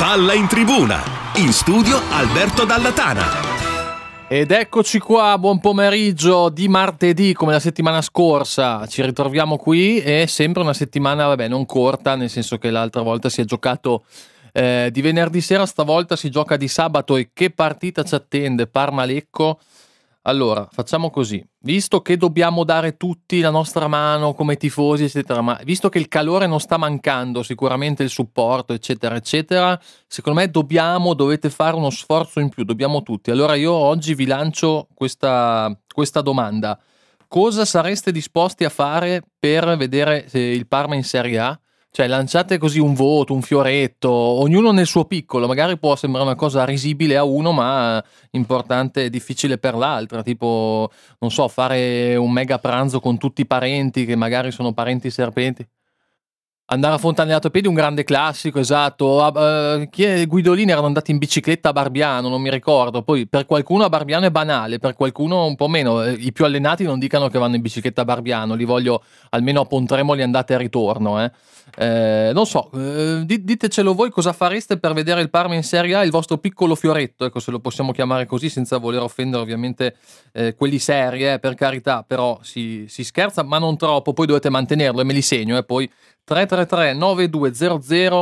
Palla in tribuna, in studio Alberto Dallatana. Ed eccoci qua, buon pomeriggio di martedì come la settimana scorsa, ci ritroviamo qui e sempre una settimana non corta, nel senso che l'altra volta si è giocato di venerdì sera, stavolta si gioca di sabato. E che partita ci attende? Parma-Lecco. Allora, facciamo così, visto che dobbiamo dare tutti la nostra mano come tifosi eccetera, ma visto che il calore non sta mancando, sicuramente il supporto eccetera eccetera, secondo me dovete fare uno sforzo in più, dobbiamo tutti. Allora io oggi vi lancio questa domanda: cosa sareste disposti a fare per vedere il Parma in Serie A? Cioè, lanciate così un voto, un fioretto, ognuno nel suo piccolo. Magari può sembrare una cosa risibile a uno, ma importante e difficile per l'altra. Tipo, non so, fare un mega pranzo con tutti i parenti, che magari sono parenti serpenti. Andare a Fontanellato a piedi, un grande classico, esatto. Guidolini erano andati in bicicletta a Barbiano, non mi ricordo. Poi per qualcuno a Barbiano è banale, per qualcuno un po' meno. I più allenati non dicano che vanno in bicicletta a Barbiano, li voglio almeno a Pontremoli andate e ritorno. Non so, ditecelo voi cosa fareste per vedere il Parma in Serie A, il vostro piccolo fioretto, ecco, se lo possiamo chiamare così, senza voler offendere ovviamente quelli seri, per carità, però si scherza, ma non troppo, poi dovete mantenerlo e me li segno, poi 333 9200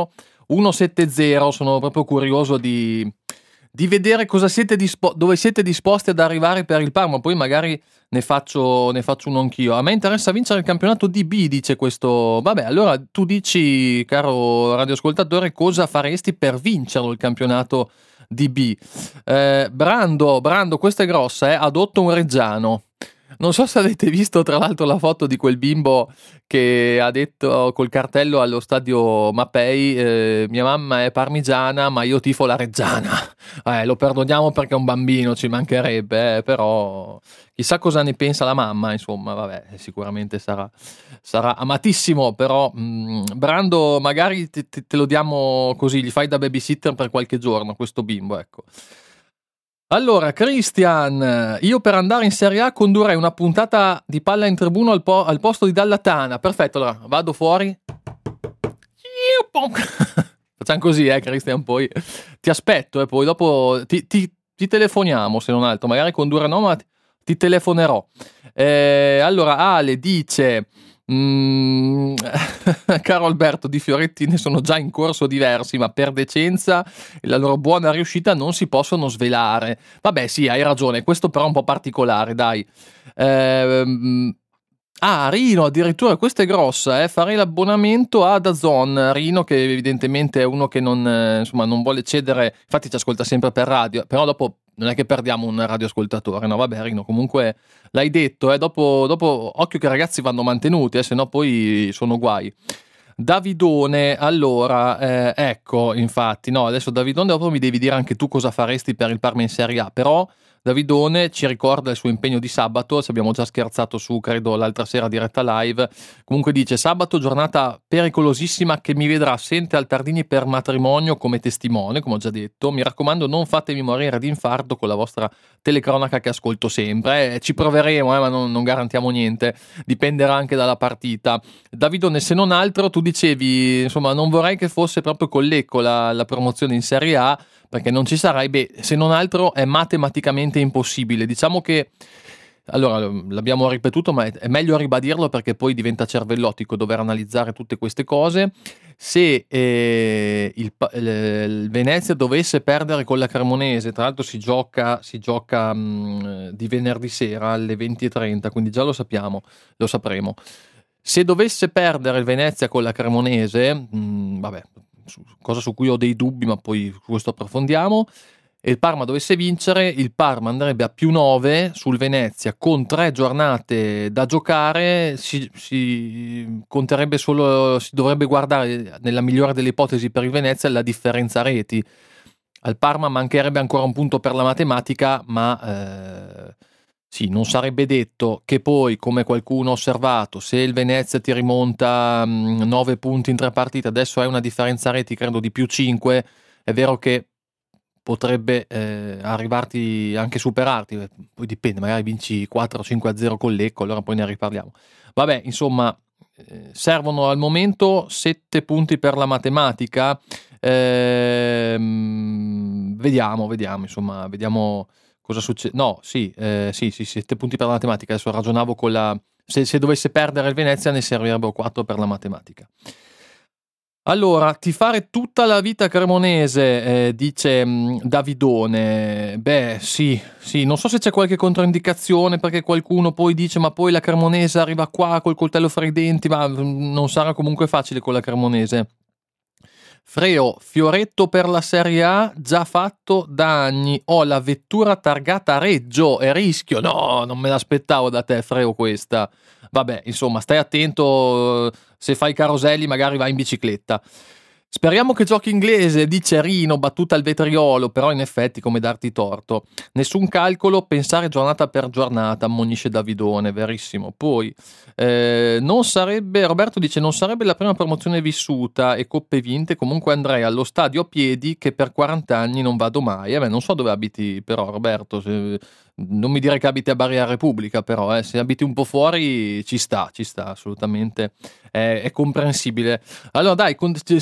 170. Sono proprio curioso di vedere cosa dove siete disposti ad arrivare per il Parma. Poi magari ne faccio uno anch'io. A me interessa vincere il campionato DB, dice questo. Vabbè, allora tu dici, caro radioascoltatore, cosa faresti per vincerlo il campionato DB. Brando, questa è grossa, adotto un reggiano. Non so se avete visto tra l'altro la foto di quel bimbo che ha detto col cartello allo stadio Mapei, mia mamma è parmigiana ma io tifo la Reggiana. Lo perdoniamo perché è un bambino, ci mancherebbe, però chissà cosa ne pensa la mamma, insomma, vabbè, sicuramente sarà amatissimo, però Brando magari te lo diamo così, gli fai da babysitter per qualche giorno questo bimbo, ecco. Allora, Christian, io per andare in Serie A condurrei una puntata di Palla in tribuna al posto di Dallatana. Perfetto, allora vado fuori. Facciamo così, Christian, poi ti aspetto e poi dopo ti telefoniamo, se non altro. Magari condurre no, ma ti telefonerò. Allora, Ale dice... Caro Alberto, di fioretti ne sono già in corso diversi, ma per decenza e la loro buona riuscita non si possono svelare. Vabbè, sì, hai ragione, questo però è un po' particolare, dai. Rino, addirittura questa è grossa, farei l'abbonamento a DAZN. Rino, che evidentemente è uno che non vuole cedere, infatti ci ascolta sempre per radio, però dopo non è che perdiamo un radioascoltatore, no? Vabbè, Rino, comunque l'hai detto, dopo occhio che i ragazzi vanno mantenuti, se no poi sono guai. Davidone, allora, ecco, infatti, no, adesso Davidone, dopo mi devi dire anche tu cosa faresti per il Parma in Serie A, però Davidone ci ricorda il suo impegno di sabato, ci abbiamo già scherzato su, credo, l'altra sera diretta live. Comunque dice: sabato giornata pericolosissima che mi vedrà assente al Tardini per matrimonio come testimone, come ho già detto. Mi raccomando, non fatemi morire di infarto con la vostra telecronaca che ascolto sempre. Ci proveremo, ma non garantiamo niente, dipenderà anche dalla partita. Davidone, se non altro, tu dicevi, insomma, non vorrei che fosse proprio con Lecco la promozione in Serie A, perché non ci sarai, se non altro è matematicamente impossibile. Diciamo che, allora, l'abbiamo ripetuto, ma è meglio ribadirlo perché poi diventa cervellotico dover analizzare tutte queste cose. Se il Venezia dovesse perdere con la Cremonese, tra l'altro si gioca di venerdì sera alle 20:30, quindi già lo sapremo. Se dovesse perdere il Venezia con la Cremonese, vabbè, cosa su cui ho dei dubbi, ma poi questo approfondiamo, e il Parma dovesse vincere, il Parma andrebbe a +9 sul Venezia con 3 giornate da giocare, si conterebbe solo, si dovrebbe guardare nella migliore delle ipotesi per il Venezia la differenza reti. Al Parma mancherebbe ancora un punto per la matematica, ma sì, non sarebbe detto che poi, come qualcuno ha osservato, se il Venezia ti rimonta 9 punti in 3 partite, adesso hai una differenza reti credo di +5, è vero che potrebbe arrivarti, anche superarti, poi dipende, magari vinci 4-5-0 con Lecco, allora poi ne riparliamo. Vabbè, insomma, servono al momento 7 punti per la matematica, Vediamo, insomma, vediamo cosa succede. No, sì, 7 punti per la matematica. Adesso ragionavo con la... Se dovesse perdere il Venezia ne servirebbero 4 per la matematica. Allora, tifare tutta la vita cremonese, dice Davidone. Beh, sì, non so se c'è qualche controindicazione, perché qualcuno poi dice ma poi la Cremonese arriva qua col coltello fra i denti, ma non sarà comunque facile con la Cremonese. Freo, fioretto per la Serie A già fatto da anni. Ho la vettura targata a Reggio e rischio. No, non me l'aspettavo da te, Freo, questa. Vabbè, insomma, stai attento, se fai caroselli magari vai in bicicletta. Speriamo che giochi inglese, dice Rino, battuta al vetriolo, però in effetti come darti torto. Nessun calcolo, pensare giornata per giornata, ammonisce Davidone, verissimo. Poi, non sarebbe, Roberto dice, non sarebbe la prima promozione vissuta e coppe vinte, comunque andrei allo stadio a piedi che per 40 anni non vado mai. Non so dove abiti però, Roberto, non mi dire che abiti a Barriera Repubblica, però se abiti un po' fuori ci sta assolutamente, è comprensibile. Allora dai,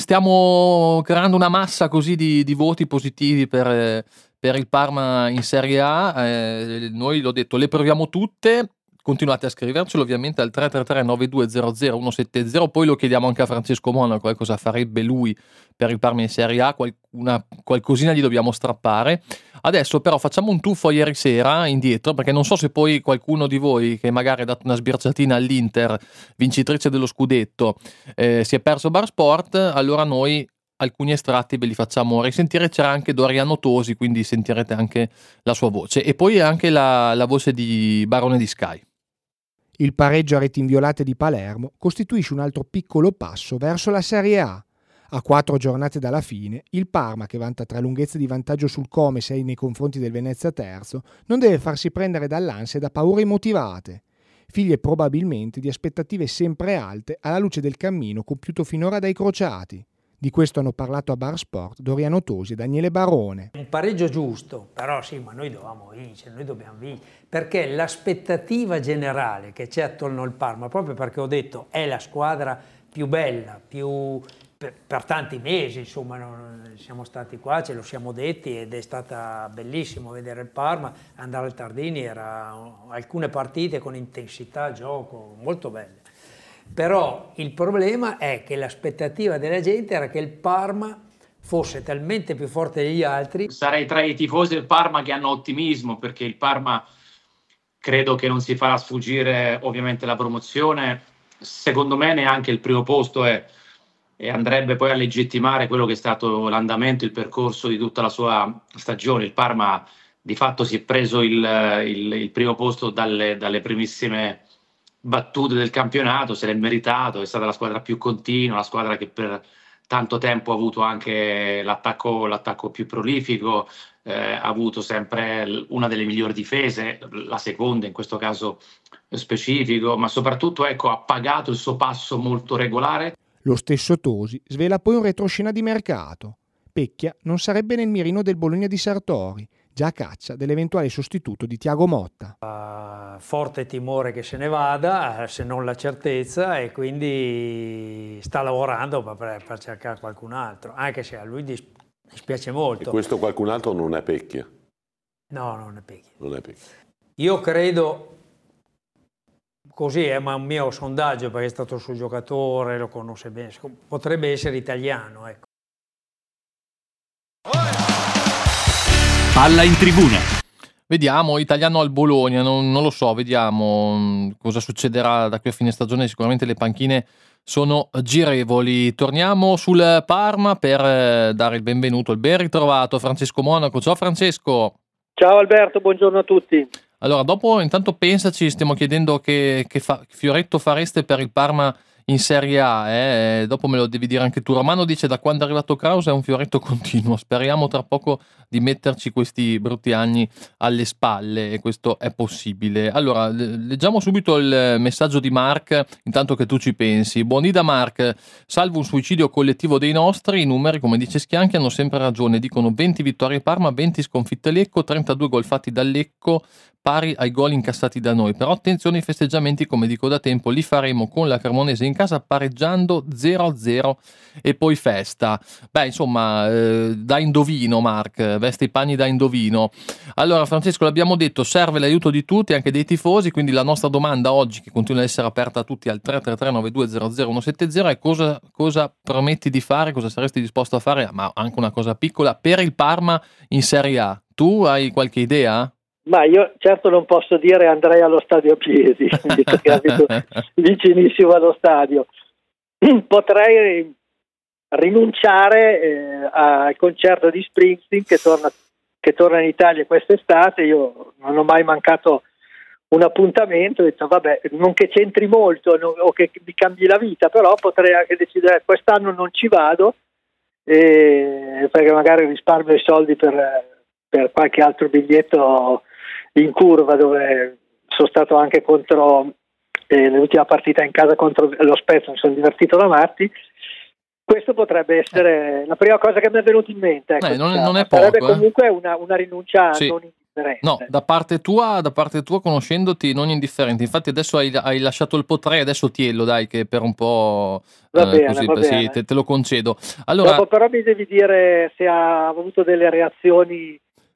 stiamo creando una massa così di voti positivi per il Parma in Serie A. Noi, l'ho detto, le proviamo tutte. Continuate a scrivercelo ovviamente al 333-9200-170, poi lo chiediamo anche a Francesco Monaco, cosa farebbe lui per il Parma in Serie A, qualcosina gli dobbiamo strappare. Adesso però facciamo un tuffo a ieri sera indietro, perché non so se poi qualcuno di voi che magari ha dato una sbirciatina all'Inter, vincitrice dello scudetto, si è perso Bar Sport. Allora noi alcuni estratti ve li facciamo risentire. C'era anche Doriano Tosi, quindi sentirete anche la sua voce, e poi anche la voce di Barone di Sky. Il pareggio a reti inviolate di Palermo costituisce un altro piccolo passo verso la Serie A. A 4 giornate dalla fine, il Parma, che vanta 3 lunghezze di vantaggio sul Come 6 nei confronti del Venezia terzo, non deve farsi prendere dall'ansia e da paure immotivate, figlie probabilmente di aspettative sempre alte alla luce del cammino compiuto finora dai crociati. Di questo hanno parlato a Bar Sport Doriano Tosi e Daniele Barone. Un pareggio giusto, però sì, ma noi dobbiamo vincere, noi dobbiamo vincere, perché l'aspettativa generale che c'è attorno al Parma, proprio perché ho detto è la squadra più bella, per tanti mesi, insomma, siamo stati qua, ce lo siamo detti ed è stata bellissimo vedere il Parma, andare al Tardini, era alcune partite con intensità, gioco, molto belle. Però il problema è che l'aspettativa della gente era che il Parma fosse talmente più forte degli altri. Sarei tra i tifosi del Parma che hanno ottimismo, perché il Parma credo che non si farà sfuggire ovviamente la promozione, secondo me neanche il primo posto, e andrebbe poi a legittimare quello che è stato l'andamento, il percorso di tutta la sua stagione. Il Parma di fatto si è preso il primo posto dalle primissime battute del campionato, se l'è meritato, è stata la squadra più continua, la squadra che per tanto tempo ha avuto anche l'attacco più prolifico, ha avuto sempre una delle migliori difese, la seconda in questo caso specifico, ma soprattutto ha pagato il suo passo molto regolare. Lo stesso Tosi svela poi un retroscena di mercato. Pecchia non sarebbe nel mirino del Bologna di Sartori, già a caccia dell'eventuale sostituto di Thiago Motta. Forte timore che se ne vada, se non la certezza, e quindi sta lavorando per cercare qualcun altro, anche se a lui dispiace molto. E questo qualcun altro non è Pecchia? No, non è Pecchia. Non è Pecchia. Io credo, così è un mio sondaggio, perché è stato il suo giocatore, lo conosce bene, potrebbe essere italiano, ecco. Palla in tribuna. Vediamo, italiano al Bologna, non lo so, vediamo cosa succederà da qui a fine stagione. Sicuramente le panchine sono girevoli. Torniamo sul Parma per dare il benvenuto, il ben ritrovato Francesco Monaco. Ciao Francesco. Ciao Alberto, buongiorno a tutti. Allora, dopo intanto pensaci, stiamo chiedendo che fioretto fareste per il Parma in Serie A, dopo me lo devi dire anche tu. Romano dice: da quando è arrivato Kraus è un fioretto continuo, speriamo tra poco di metterci questi brutti anni alle spalle, e questo è possibile. Allora, leggiamo subito il messaggio di Mark, intanto che tu ci pensi. Buoni da Mark: salvo un suicidio collettivo dei nostri, i numeri, come dice Schianchi, hanno sempre ragione, dicono 20 vittorie Parma, 20 sconfitte Lecco, 32 gol fatti dal Lecco, pari ai gol incassati da noi. Però attenzione ai festeggiamenti, come dico da tempo, li faremo con la Cremonese in casa pareggiando 0-0 e poi festa. Beh, insomma, da indovino, Mark, veste i panni da indovino. Allora, Francesco, l'abbiamo detto, serve l'aiuto di tutti, anche dei tifosi, quindi la nostra domanda oggi, che continua ad essere aperta a tutti al 333-9200-170, è cosa prometti di fare, cosa saresti disposto a fare, ma anche una cosa piccola, per il Parma in Serie A. Tu hai qualche idea? Ma io certo non posso dire andrei allo stadio a piedi, perché abito vicinissimo allo stadio. Potrei rinunciare al concerto di Springsteen che torna in Italia quest'estate. Io non ho mai mancato un appuntamento, ho detto vabbè, non che c'entri molto o che mi cambi la vita, però potrei anche decidere quest'anno non ci vado, perché magari risparmio i soldi per qualche altro biglietto in curva, dove sono stato anche contro l'ultima partita in casa contro lo Spezia, mi sono divertito da matti. Questo potrebbe essere la prima cosa che mi è venuta in mente. Ecco, non è sarebbe poco, comunque una rinuncia sì. non indifferente. No, da parte tua, conoscendoti, non indifferente. Infatti adesso hai lasciato il potrei, adesso tiello, dai, che per un po' va bene, così, va sì, bene. te lo concedo. Allora, Dopo però mi devi dire se ha avuto delle reazioni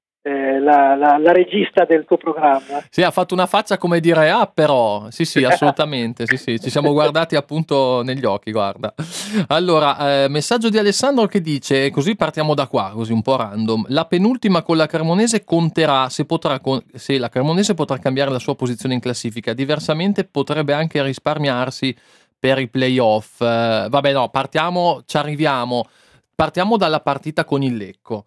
la regista del tuo programma. sì, ha fatto una faccia come dire però, sì, assolutamente, sì, ci siamo guardati appunto negli occhi, guarda. Allora, messaggio di Alessandro che dice, così partiamo da qua, così un po' random, la penultima con la Cremonese conterà se la Cremonese potrà cambiare la sua posizione in classifica, diversamente potrebbe anche risparmiarsi per i playoff. Vabbè, no, ci arriviamo. Partiamo dalla partita con il Lecco.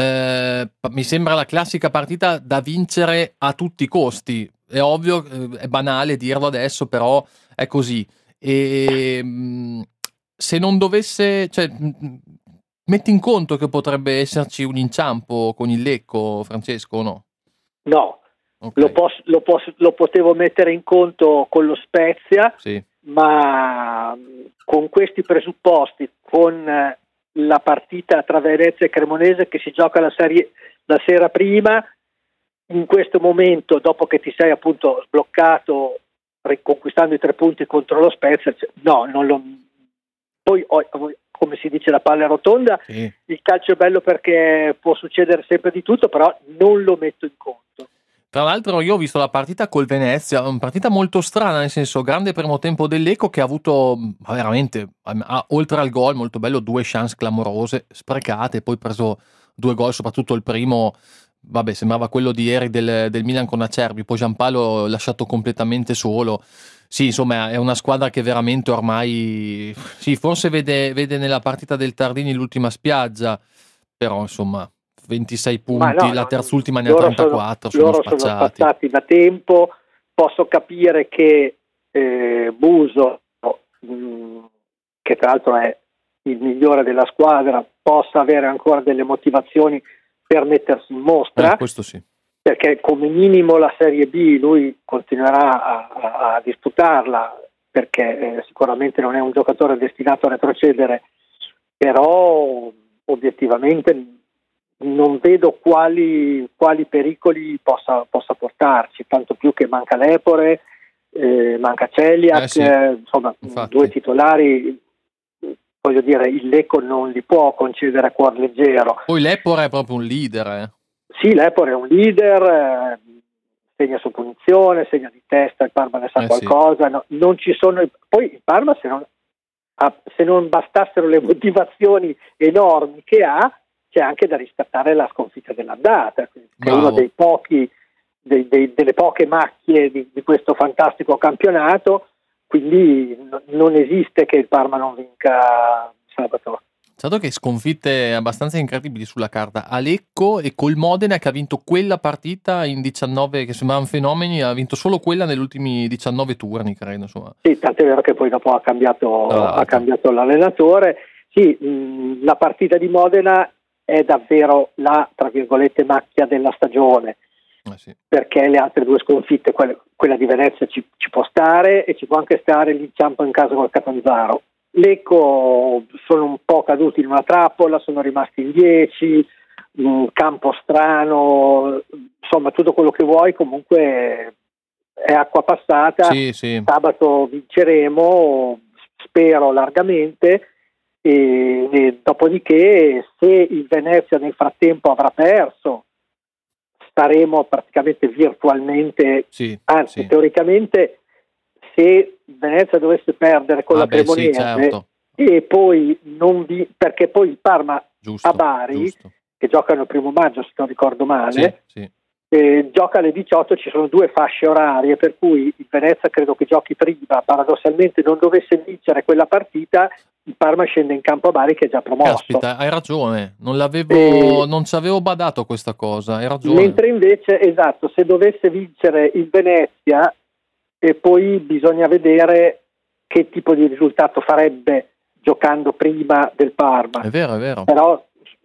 Mi sembra la classica partita da vincere a tutti i costi. È ovvio, è banale dirlo adesso, però è così. E se non dovesse, cioè, metti in conto che potrebbe esserci un inciampo con il Lecco, Francesco, o no? No, Okay. lo potevo mettere in conto con lo Spezia, Sì. ma con questi presupposti, con la partita tra Venezia e Cremonese che si gioca la sera prima, in questo momento, dopo che ti sei appunto sbloccato riconquistando i 3 punti contro lo Spezia, no, non lo. Poi come si dice, la palla è rotonda, Sì. Il calcio è bello perché può succedere sempre di tutto, però non lo metto in conto. Tra l'altro io ho visto la partita col Venezia, una partita molto strana, nel senso grande primo tempo dell'Eco che ha avuto veramente, oltre al gol, molto bello, 2 chance clamorose, sprecate, poi preso 2 gol, soprattutto il primo, vabbè, sembrava quello di ieri del Milan con Acerbi, poi Giampaolo lasciato completamente solo. Sì, insomma, è una squadra che veramente ormai, sì, forse vede nella partita del Tardini l'ultima spiaggia, però insomma 26 punti, la terzultima ne ha 34, sono spazzati da tempo. Posso capire che Buso, che tra l'altro è il migliore della squadra, possa avere ancora delle motivazioni per mettersi in mostra, questo sì. Perché come minimo la Serie B lui continuerà a disputarla, perché sicuramente non è un giocatore destinato a retrocedere, però obiettivamente non vedo quali pericoli possa portarci, tanto più che manca Lepore, manca Celiac, sì, insomma infatti. 2 titolari, voglio dire, il Lecco non li può concedere a cuor leggero. Poi Lepore è proprio un leader. Sì, Lepore è un leader, segna su punizione, segna di testa, il Parma ne sa qualcosa, sì. No, non ci sono. Poi il Parma se non bastassero le motivazioni enormi che ha, c'è anche da riscattare la sconfitta dell'andata, che è uno dei pochi delle poche macchie di questo fantastico campionato, quindi non esiste che il Parma non vinca sabato. Certo che sconfitte abbastanza incredibili sulla carta. A Lecco e col Modena che ha vinto quella partita in 19, che sembravano fenomeni, ha vinto solo quella negli ultimi 19 turni, credo. Insomma. Sì, tant'è vero che poi dopo ha cambiato l'allenatore. Sì, la partita di Modena è davvero la, tra virgolette, macchia della stagione, sì. Perché le altre 2 sconfitte, quella di Venezia ci può stare e ci può anche stare l'inciampo in casa col Catanzaro. Lecco sono un po' caduti in una trappola, sono rimasti in 10, un campo strano, insomma tutto quello che vuoi, comunque è acqua passata. Sì. Sabato vinceremo, spero largamente, e dopodiché se il Venezia nel frattempo avrà perso, staremo praticamente virtualmente, anzi teoricamente, se Venezia dovesse perdere con la Cremonese, certo. e poi perché poi il Parma a Bari, che giocano il 1 maggio se non ricordo male, gioca alle 18, ci sono 2 fasce orarie, per cui il Venezia credo che giochi prima, paradossalmente non dovesse vincere quella partita, il Parma scende in campo a Bari che è già promosso. Caspita, hai ragione, non ci avevo badato a questa cosa, hai ragione. Mentre invece, esatto, se dovesse vincere il Venezia, e poi bisogna vedere che tipo di risultato farebbe giocando prima del Parma. È vero. Però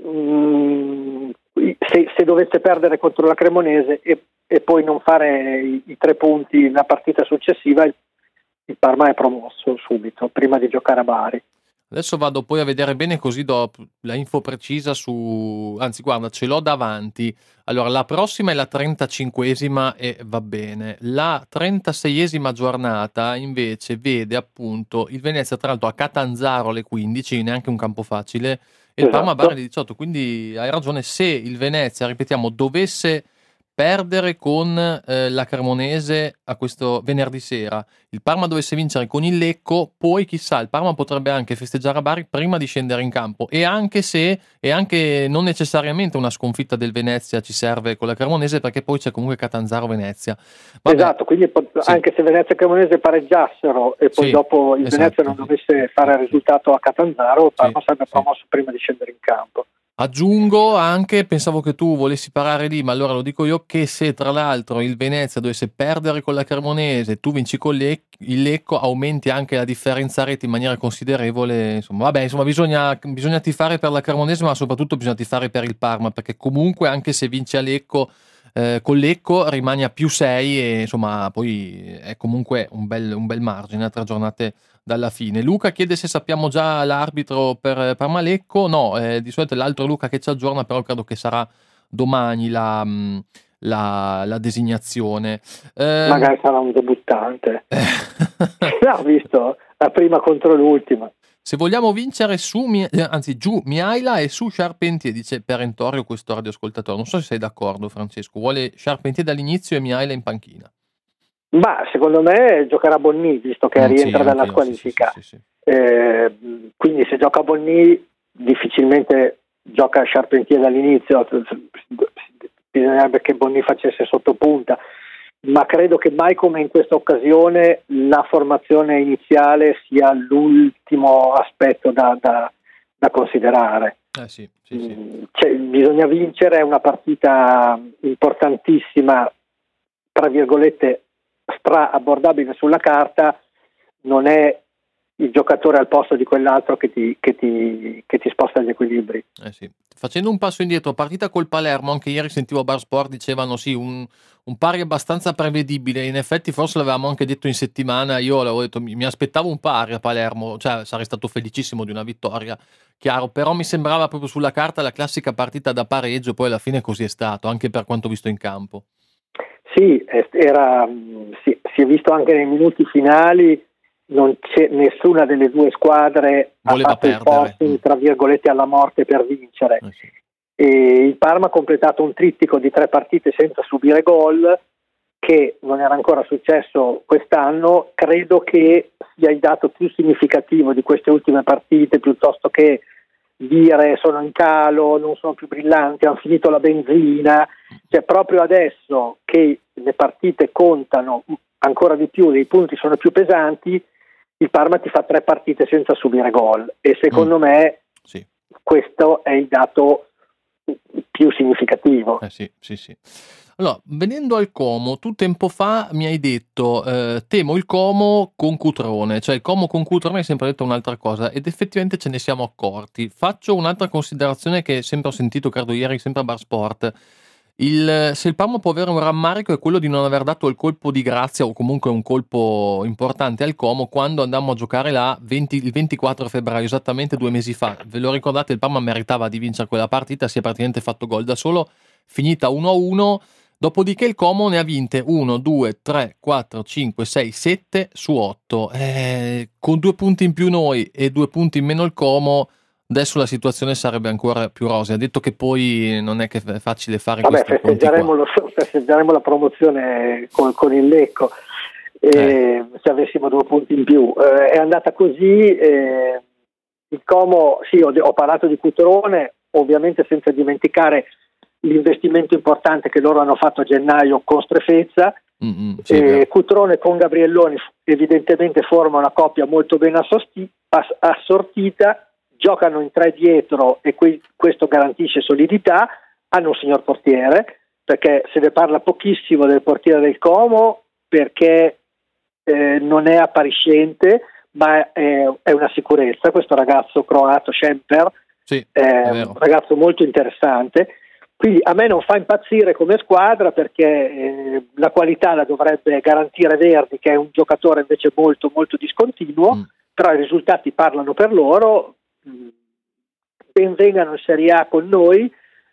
se dovesse perdere contro la Cremonese e poi non fare i 3 punti la partita successiva, il Parma è promosso subito, prima di giocare a Bari. Adesso vado poi a vedere bene, così do la info precisa anzi guarda, ce l'ho davanti. Allora, la prossima è la 35esima e va bene. La 36esima giornata invece vede appunto il Venezia tra l'altro a Catanzaro alle 15, neanche un campo facile, e il Parma a Bari alle 18, quindi hai ragione, se il Venezia, ripetiamo, dovesse perdere con la Cremonese a questo venerdì sera, il Parma dovesse vincere con il Lecco, poi chissà, il Parma potrebbe anche festeggiare a Bari prima di scendere in campo, e anche non necessariamente una sconfitta del Venezia ci serve con la Cremonese, perché poi c'è comunque Catanzaro-Venezia. Vabbè. Esatto, quindi anche se Venezia e Cremonese pareggiassero e poi dopo il Venezia non dovesse fare il risultato a Catanzaro, il Parma sarebbe promosso prima di scendere in campo. Aggiungo anche, pensavo che tu volessi parare lì, ma allora lo dico io, che se tra l'altro il Venezia dovesse perdere con la Cremonese, tu vinci con il Lecco, aumenti anche la differenza reti in maniera considerevole, insomma bisogna tifare per la Cremonese, ma soprattutto bisogna tifare per il Parma, perché comunque anche se vince a Lecco, con Lecco rimane a +6 e insomma poi è comunque un bel margine a 3 giornate dalla fine. Luca chiede se sappiamo già l'arbitro per Parma Lecco. No, di solito è l'altro Luca che ci aggiorna, però credo che sarà domani la designazione. Magari sarà un debuttante. L'ho visto la prima contro l'ultima. Se vogliamo vincere giù Miaila e su Charpentier, dice perentorio questo radioascoltatore. Non so se sei d'accordo, Francesco. Vuole Charpentier dall'inizio e Miaila in panchina. Ma secondo me giocherà Bonni, visto che rientra dalla squalifica. Sì. Quindi se gioca Bonni difficilmente gioca Charpentier dall'inizio, bisognerebbe che Bonni facesse sottopunta, ma credo che mai come in questa occasione la formazione iniziale sia l'ultimo aspetto da considerare. Sì. Bisogna vincere, è una partita importantissima, tra virgolette stra-abbordabile sulla carta, non è il giocatore al posto di quell'altro che ti sposta gli equilibri. Sì. Facendo un passo indietro, partita col Palermo, anche ieri sentivo Bar Sport, dicevano sì, un pari abbastanza prevedibile, in effetti forse l'avevamo anche detto in settimana, io l'avevo detto mi aspettavo un pari a Palermo, cioè sarei stato felicissimo di una vittoria, chiaro, però mi sembrava proprio sulla carta la classica partita da pareggio, poi alla fine così è stato, anche per quanto visto in campo. Sì, si è visto anche nei minuti finali, non c'è nessuna delle due squadre voleva ha fatto il forcing, tra virgolette, alla morte per vincere. Sì. E il Parma ha completato un trittico di 3 partite senza subire gol, che non era ancora successo quest'anno. Credo che sia il dato più significativo di queste ultime partite, piuttosto che dire sono in calo, non sono più brillanti, hanno finito la benzina. Cioè proprio adesso che le partite contano ancora di più, i punti sono più pesanti, il Parma ti fa 3 partite senza subire gol, e secondo me questo è il dato più significativo. Sì. Allora, venendo al Como, tu tempo fa mi hai detto temo il Como con Cutrone, cioè il Como con Cutrone hai sempre detto un'altra cosa, ed effettivamente ce ne siamo accorti. Faccio un'altra considerazione che sempre ho sentito, credo ieri, sempre a Bar Sport. Se il Parma può avere un rammarico è quello di non aver dato il colpo di grazia, o comunque un colpo importante al Como, quando andammo a giocare là il 24 febbraio, esattamente 2 mesi fa. Ve lo ricordate? Il Parma meritava di vincere quella partita, si è praticamente fatto gol da solo, finita 1-1. Dopodiché il Como ne ha vinte 1, 2, 3, 4, 5, 6, 7 su 8. Con 2 punti in più noi e 2 punti in meno il Como, adesso la situazione sarebbe ancora più rosea. Ha detto che poi non è che è facile fare questi conti qua. Festeggeremo la promozione con il Lecco, se avessimo 2 punti in più. È andata così. Il Como, sì, ho parlato di Cutrone, ovviamente senza dimenticare l'investimento importante che loro hanno fatto a gennaio con Strefezza. Sì, Cutrone con Gabrielloni evidentemente forma una coppia molto ben assortita, giocano in 3 dietro e questo garantisce solidità. Hanno un signor portiere, perché se ne parla pochissimo del portiere del Como, perché non è appariscente, ma è una sicurezza. Questo ragazzo croato, Schemper, sì, è un ragazzo molto interessante. Quindi a me non fa impazzire come squadra, perché la qualità la dovrebbe garantire Verdi, che è un giocatore invece molto molto discontinuo, però i risultati parlano per loro. Ben vengano in Serie A con noi.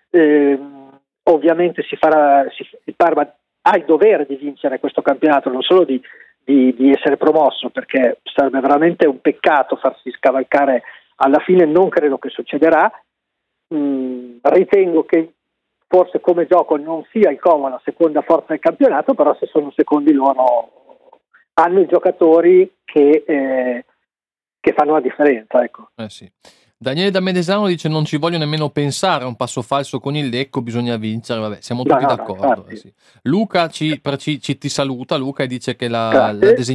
Ovviamente il Parma ha il dovere di vincere questo campionato, non solo di essere promosso, perché sarebbe veramente un peccato farsi scavalcare alla fine. Non credo che succederà. Ritengo che forse come gioco non sia il Como la seconda forza del campionato, però se sono secondi loro hanno i giocatori che fanno la differenza, ecco. Sì. Daniele da Medesano dice: non ci voglio nemmeno pensare a un passo falso con il Lecco, bisogna vincere. Vabbè, siamo tutti d'accordo. Sì. Luca ti saluta, Luca, e dice che la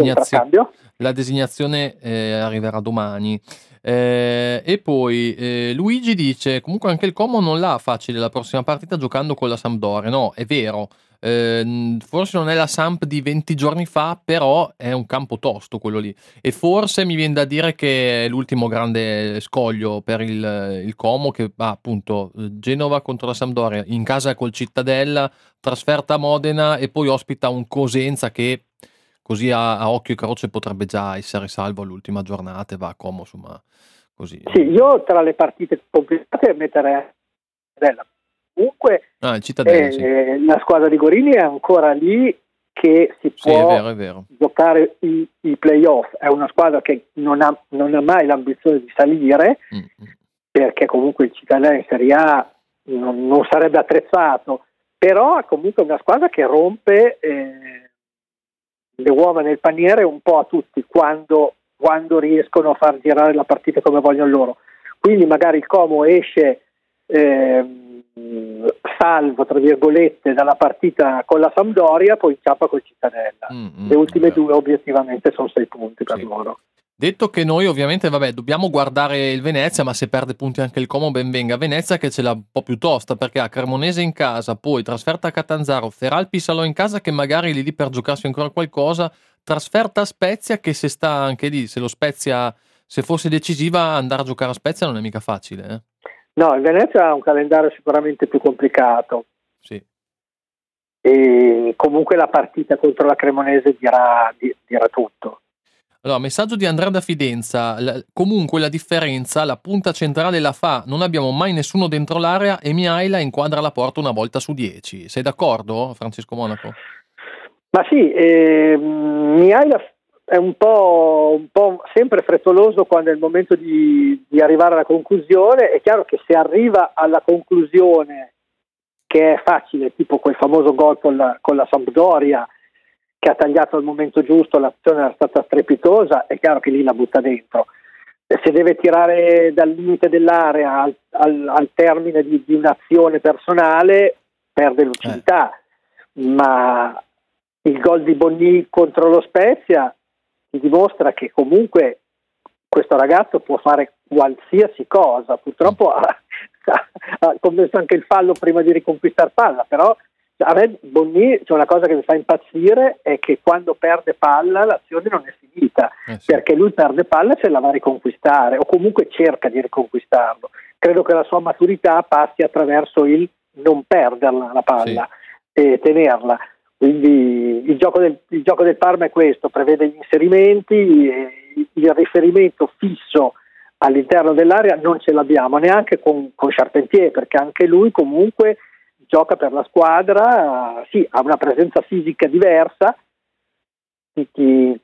designazione arriverà domani. E poi Luigi dice: comunque anche il Como non l'ha facile la prossima partita giocando con la Sampdoria. No, è vero. Forse non è la Samp di 20 giorni fa, però è un campo tosto quello lì, e forse mi viene da dire che è l'ultimo grande scoglio per il Como, che va appunto Genova contro la Sampdoria, in casa col Cittadella, trasferta a Modena e poi ospita un Cosenza che così a occhio e croce potrebbe già essere salvo all'ultima giornata e va a Como, insomma, così. Sì, io tra le partite complicate metterei comunque il Cittadella, sì. La squadra di Gorini è ancora lì, che si può è vero. giocare i playoff. È una squadra che non ha mai l'ambizione di salire, perché comunque il Cittadella in Serie A non sarebbe attrezzato, però è comunque una squadra che rompe le uova nel paniere un po' a tutti quando riescono a far girare la partita come vogliono loro. Quindi magari il Como esce salvo, tra virgolette, dalla partita con la Sampdoria, poi inciampa col Cittadella. Le ultime 2 obiettivamente sono 6 punti per loro. Detto che noi ovviamente dobbiamo guardare il Venezia, ma se perde punti anche il Como ben venga. Venezia che ce l'ha un po' più tosta, perché ha Cremonese in casa, poi trasferta a Catanzaro, Feralpi Salò in casa, che magari lì per giocarsi ancora qualcosa, trasferta a Spezia, che se sta anche lì, se lo Spezia, se fosse decisiva, andare a giocare a Spezia non è mica facile. No, il Venezia ha un calendario sicuramente più complicato. Sì. E comunque la partita contro la Cremonese dirà tutto. Allora, messaggio di Andrea da Fidenza. Comunque la differenza, la punta centrale la fa, non abbiamo mai nessuno dentro l'area e Mihaila inquadra la porta una volta su 10. Sei d'accordo, Francesco Monaco? Ma sì, Mihaila è un po' sempre frettoloso quando è il momento di arrivare alla conclusione. È chiaro che se arriva alla conclusione, che è facile, tipo quel famoso gol con la Sampdoria, che ha tagliato al momento giusto, l'azione era stata strepitosa, è chiaro che lì la butta dentro. Se deve tirare dal limite dell'area al termine di un'azione personale, perde lucidità. Ma il gol di Bonni contro lo Spezia ti dimostra che comunque questo ragazzo può fare qualsiasi cosa. Purtroppo ha commesso anche il fallo prima di riconquistare palla, però a me Bonni c'è una cosa che mi fa impazzire, è che quando perde palla l'azione non è finita, perché lui perde palla e se la va a riconquistare, o comunque cerca di riconquistarlo. Credo che la sua maturità passi attraverso il non perderla la palla e tenerla. Quindi il gioco del Parma è questo, prevede gli inserimenti, il riferimento fisso all'interno dell'area non ce l'abbiamo neanche con Charpentier, perché anche lui comunque gioca per la squadra, sì, ha una presenza fisica diversa, ti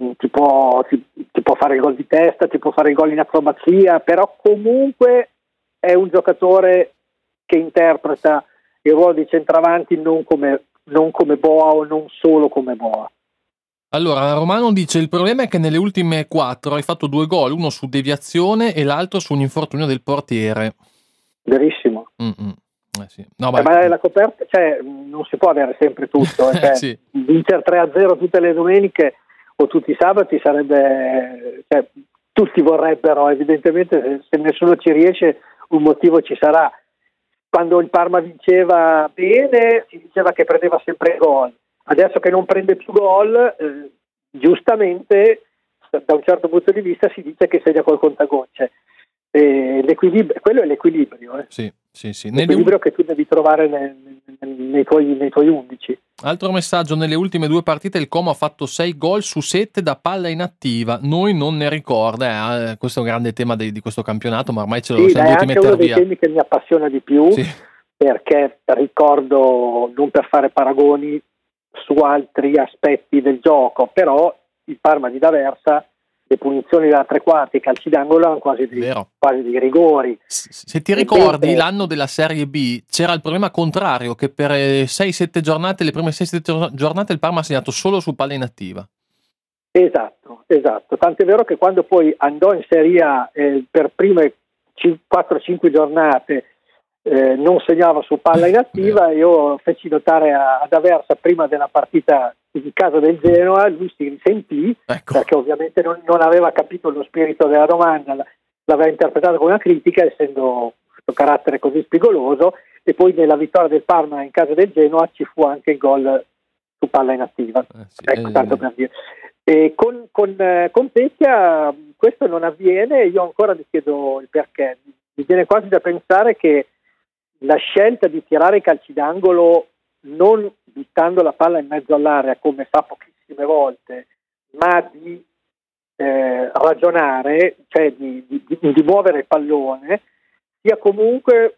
può fare il gol di testa, ti può fare il gol in acrobazia, però comunque è un giocatore che interpreta il ruolo di centravanti non come Boa o non solo come Boa. Allora, Romano dice: il problema è che nelle ultime 4 hai fatto 2 gol, uno su deviazione e l'altro su un infortunio del portiere. Verissimo. Sì. No, ma la coperta, cioè, non si può avere sempre tutto. Cioè, sì. Vincere 3-0 tutte le domeniche o tutti i sabati sarebbe... Cioè, tutti vorrebbero, evidentemente, se nessuno ci riesce un motivo ci sarà. Quando il Parma vinceva bene si diceva che prendeva sempre gol. Adesso che non prende più gol, giustamente da un certo punto di vista si dice che segna col contagocce. Quello è l'equilibrio. Sì. L'equilibrio che tu devi trovare nei tuoi 11. Altro messaggio: nelle ultime 2 partite il Como ha fatto 6 gol su 7 da palla inattiva, noi non ne ricorda. Questo è un grande tema di questo campionato, ma ormai ce lo siamo dovuti mettere via. È uno dei temi che mi appassiona di più, perché ricordo, non per fare paragoni su altri aspetti del gioco, però il Parma di D'Aversa, le punizioni da 3 quarti, calci d'angolo erano quasi dei rigori. Se ti ricordi, l'anno della Serie B c'era il problema contrario, che per 6-7 giornate, le prime 6-7 giornate il Parma ha segnato solo su palla inattiva. Esatto, tant'è vero che quando poi andò in Serie A per prime 4-5 giornate non segnava su palla inattiva, io feci notare ad Aversa prima della partita in casa del Genoa, lui si risentì, perché ovviamente non aveva capito lo spirito della domanda, l'aveva interpretato come una critica, essendo questo carattere così spigoloso, e poi nella vittoria del Parma in casa del Genoa ci fu anche il gol su palla inattiva. Tanto per dire. E con Pecchia questo non avviene, io ancora mi chiedo il perché. Mi viene quasi da pensare che la scelta di tirare i calci d'angolo non buttando la palla in mezzo all'area come fa pochissime volte, ma di ragionare, cioè di muovere il pallone, sia comunque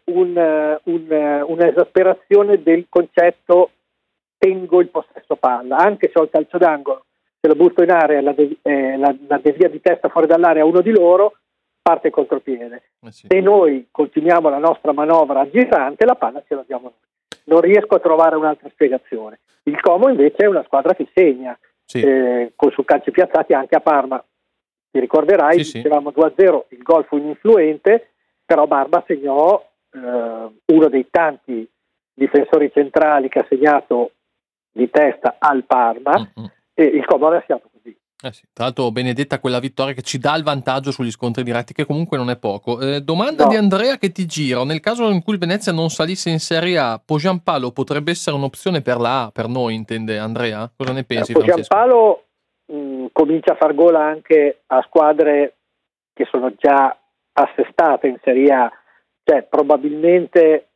un'esasperazione del concetto tengo il possesso palla, anche se ho il calcio d'angolo, se lo butto in area la devia di testa fuori dall'area a uno di loro, parte il contropiede. Se noi continuiamo la nostra manovra aggirante, la palla ce la diamo noi. Non riesco a trovare un'altra spiegazione. Il Como invece è una squadra che segna, su calci piazzati anche a Parma. Ti ricorderai, dicevamo 2-0, il gol fu ininfluente, però Barba segnò uno dei tanti difensori centrali che ha segnato di testa al Parma, e il Como aveva segnato così. Tra l'altro benedetta quella vittoria che ci dà il vantaggio sugli scontri diretti, che comunque non è poco. Domanda di Andrea che ti giro: nel caso in cui il Venezia non salisse in Serie A, Pogiampalo potrebbe essere un'opzione per la A, per noi intende Andrea? Cosa ne pensi, Francesco? Pogiampalo comincia a far gol anche a squadre che sono già assestate in Serie A, cioè probabilmente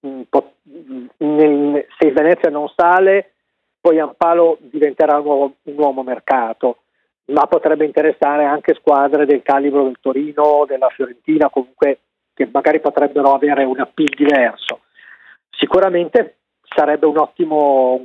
se il Venezia non sale, Pogiampalo diventerà un nuovo mercato, ma potrebbe interessare anche squadre del calibro del Torino, della Fiorentina, comunque che magari potrebbero avere un appeal diverso. Sicuramente sarebbe un ottimo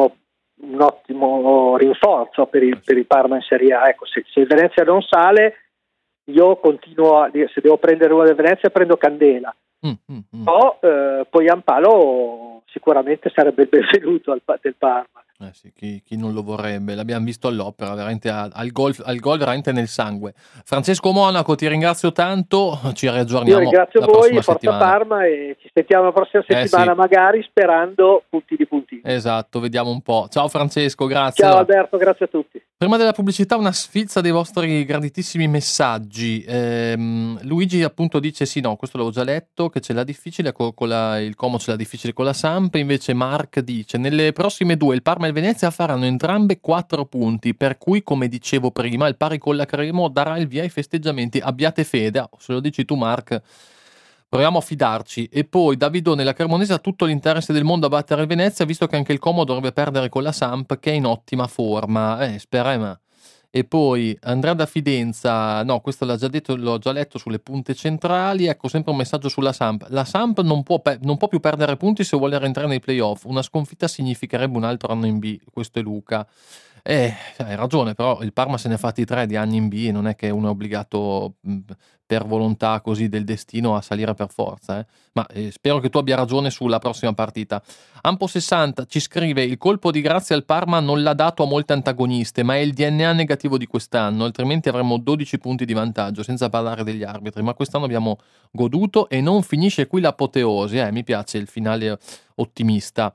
rinforzo per il Parma in Serie A. Ecco, se il Venezia non sale, io continuo a dire, se devo prendere uno del Venezia prendo Candela, o Pogiampalo sicuramente sarebbe il benvenuto del Parma. Chi non lo vorrebbe? L'abbiamo visto all'opera, veramente al gol veramente nel sangue. Francesco Monaco, ti ringrazio tanto, ci riaggiorniamo. Io ringrazio voi, Forza settimana. Parma, e ci sentiamo la prossima settimana, magari sperando puntini. Esatto, vediamo un po'. Ciao Francesco, grazie. Ciao Alberto, grazie a tutti. Prima della pubblicità una sfilza dei vostri graditissimi messaggi. Luigi appunto dice questo l'avevo già letto, che ce l'ha difficile con il Como, ce l'ha difficile con la Samp. Invece Mark dice: nelle prossime 2 il Parma e il Venezia faranno entrambe 4 punti, per cui, come dicevo prima, il pari con la Cremo darà il via ai festeggiamenti. Abbiate fede. Se lo dici tu, Mark, proviamo a fidarci. E poi Davidone, la Cremonese ha tutto l'interesse del mondo a battere il Venezia, visto che anche il Como dovrebbe perdere con la Samp, che è in ottima forma. Speriamo. E poi Andrea da Fidenza, no, questo l'ho già detto, l'ho già letto sulle punte centrali. Ecco, sempre un messaggio sulla Samp. La Samp non può più perdere punti se vuole rientrare nei playoff. Una sconfitta significherebbe un altro anno in B. Questo è Luca. Hai ragione, però il Parma se ne è fatti 3 di anni in B e non è che uno è obbligato per volontà così del destino a salire per forza. Ma spero che tu abbia ragione sulla prossima partita. Ampo 60 ci scrive: il colpo di grazia al Parma non l'ha dato a molte antagoniste, ma è il DNA negativo di quest'anno, altrimenti avremmo 12 punti di vantaggio, senza parlare degli arbitri. Ma quest'anno abbiamo goduto e non finisce qui l'apoteosi. Mi piace il finale ottimista.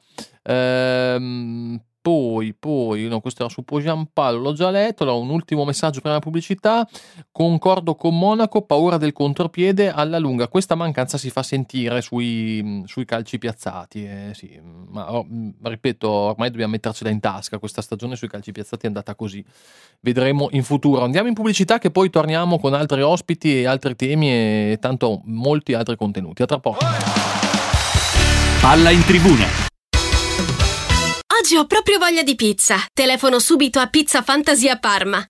Poi, no, questo era su Pau Giampaolo, l'ho già letto. Un ultimo messaggio prima della pubblicità. Concordo con Monaco, paura del contropiede alla lunga. Questa mancanza si fa sentire sui calci piazzati. Sì, ma ripeto, ormai dobbiamo mettercela in tasca. Questa stagione sui calci piazzati è andata così. Vedremo in futuro. Andiamo in pubblicità, che poi torniamo con altri ospiti e altri temi e tanto molti altri contenuti. A tra poco. Palla in tribuna. Oggi ho proprio voglia di pizza. Telefono subito a Pizza Fantasy a Parma.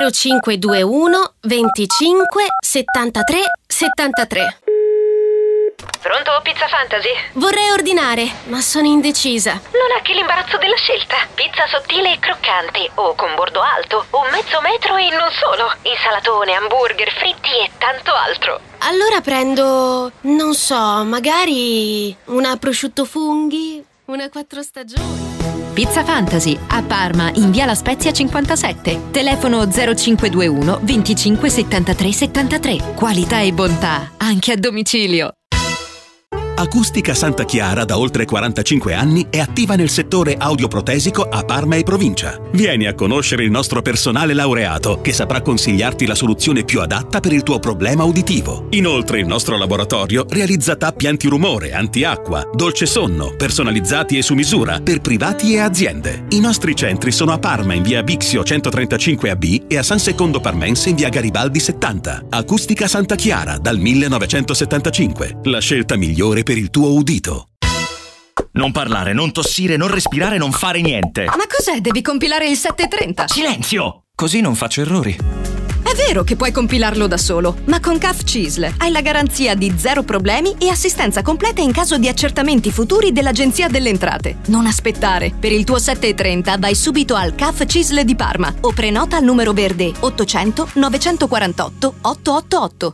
0521 25 73 73. Pronto, Pizza Fantasy? Vorrei ordinare, ma sono indecisa. Non ha che l'imbarazzo della scelta. Pizza sottile e croccante, o con bordo alto, o mezzo metro e non solo. Insalatone, hamburger, fritti e tanto altro. Allora prendo, non so, magari una prosciutto funghi, una 4 stagioni. Pizza Fantasy a Parma in via La Spezia 57. Telefono 0521 25 73 73. Qualità e bontà anche a domicilio. Acustica Santa Chiara da oltre 45 anni è attiva nel settore audioprotesico a Parma e provincia. Vieni a conoscere il nostro personale laureato che saprà consigliarti la soluzione più adatta per il tuo problema uditivo. Inoltre il nostro laboratorio realizza tappi antirumore, antiacqua, dolce sonno, personalizzati e su misura per privati e aziende. I nostri centri sono a Parma in via Bixio 135 AB e a San Secondo Parmense in via Garibaldi 70. Acustica Santa Chiara dal 1975. La scelta migliore per il tuo udito. Non parlare, non tossire, non respirare, non fare niente. Ma cos'è? Devi compilare il 730? Silenzio! Così non faccio errori. È vero che puoi compilarlo da solo, ma con CAF CISL hai la garanzia di 0 problemi e assistenza completa in caso di accertamenti futuri dell'Agenzia delle Entrate. Non aspettare. Per il tuo 730 vai subito al CAF CISL di Parma o prenota al numero verde 800 948 888.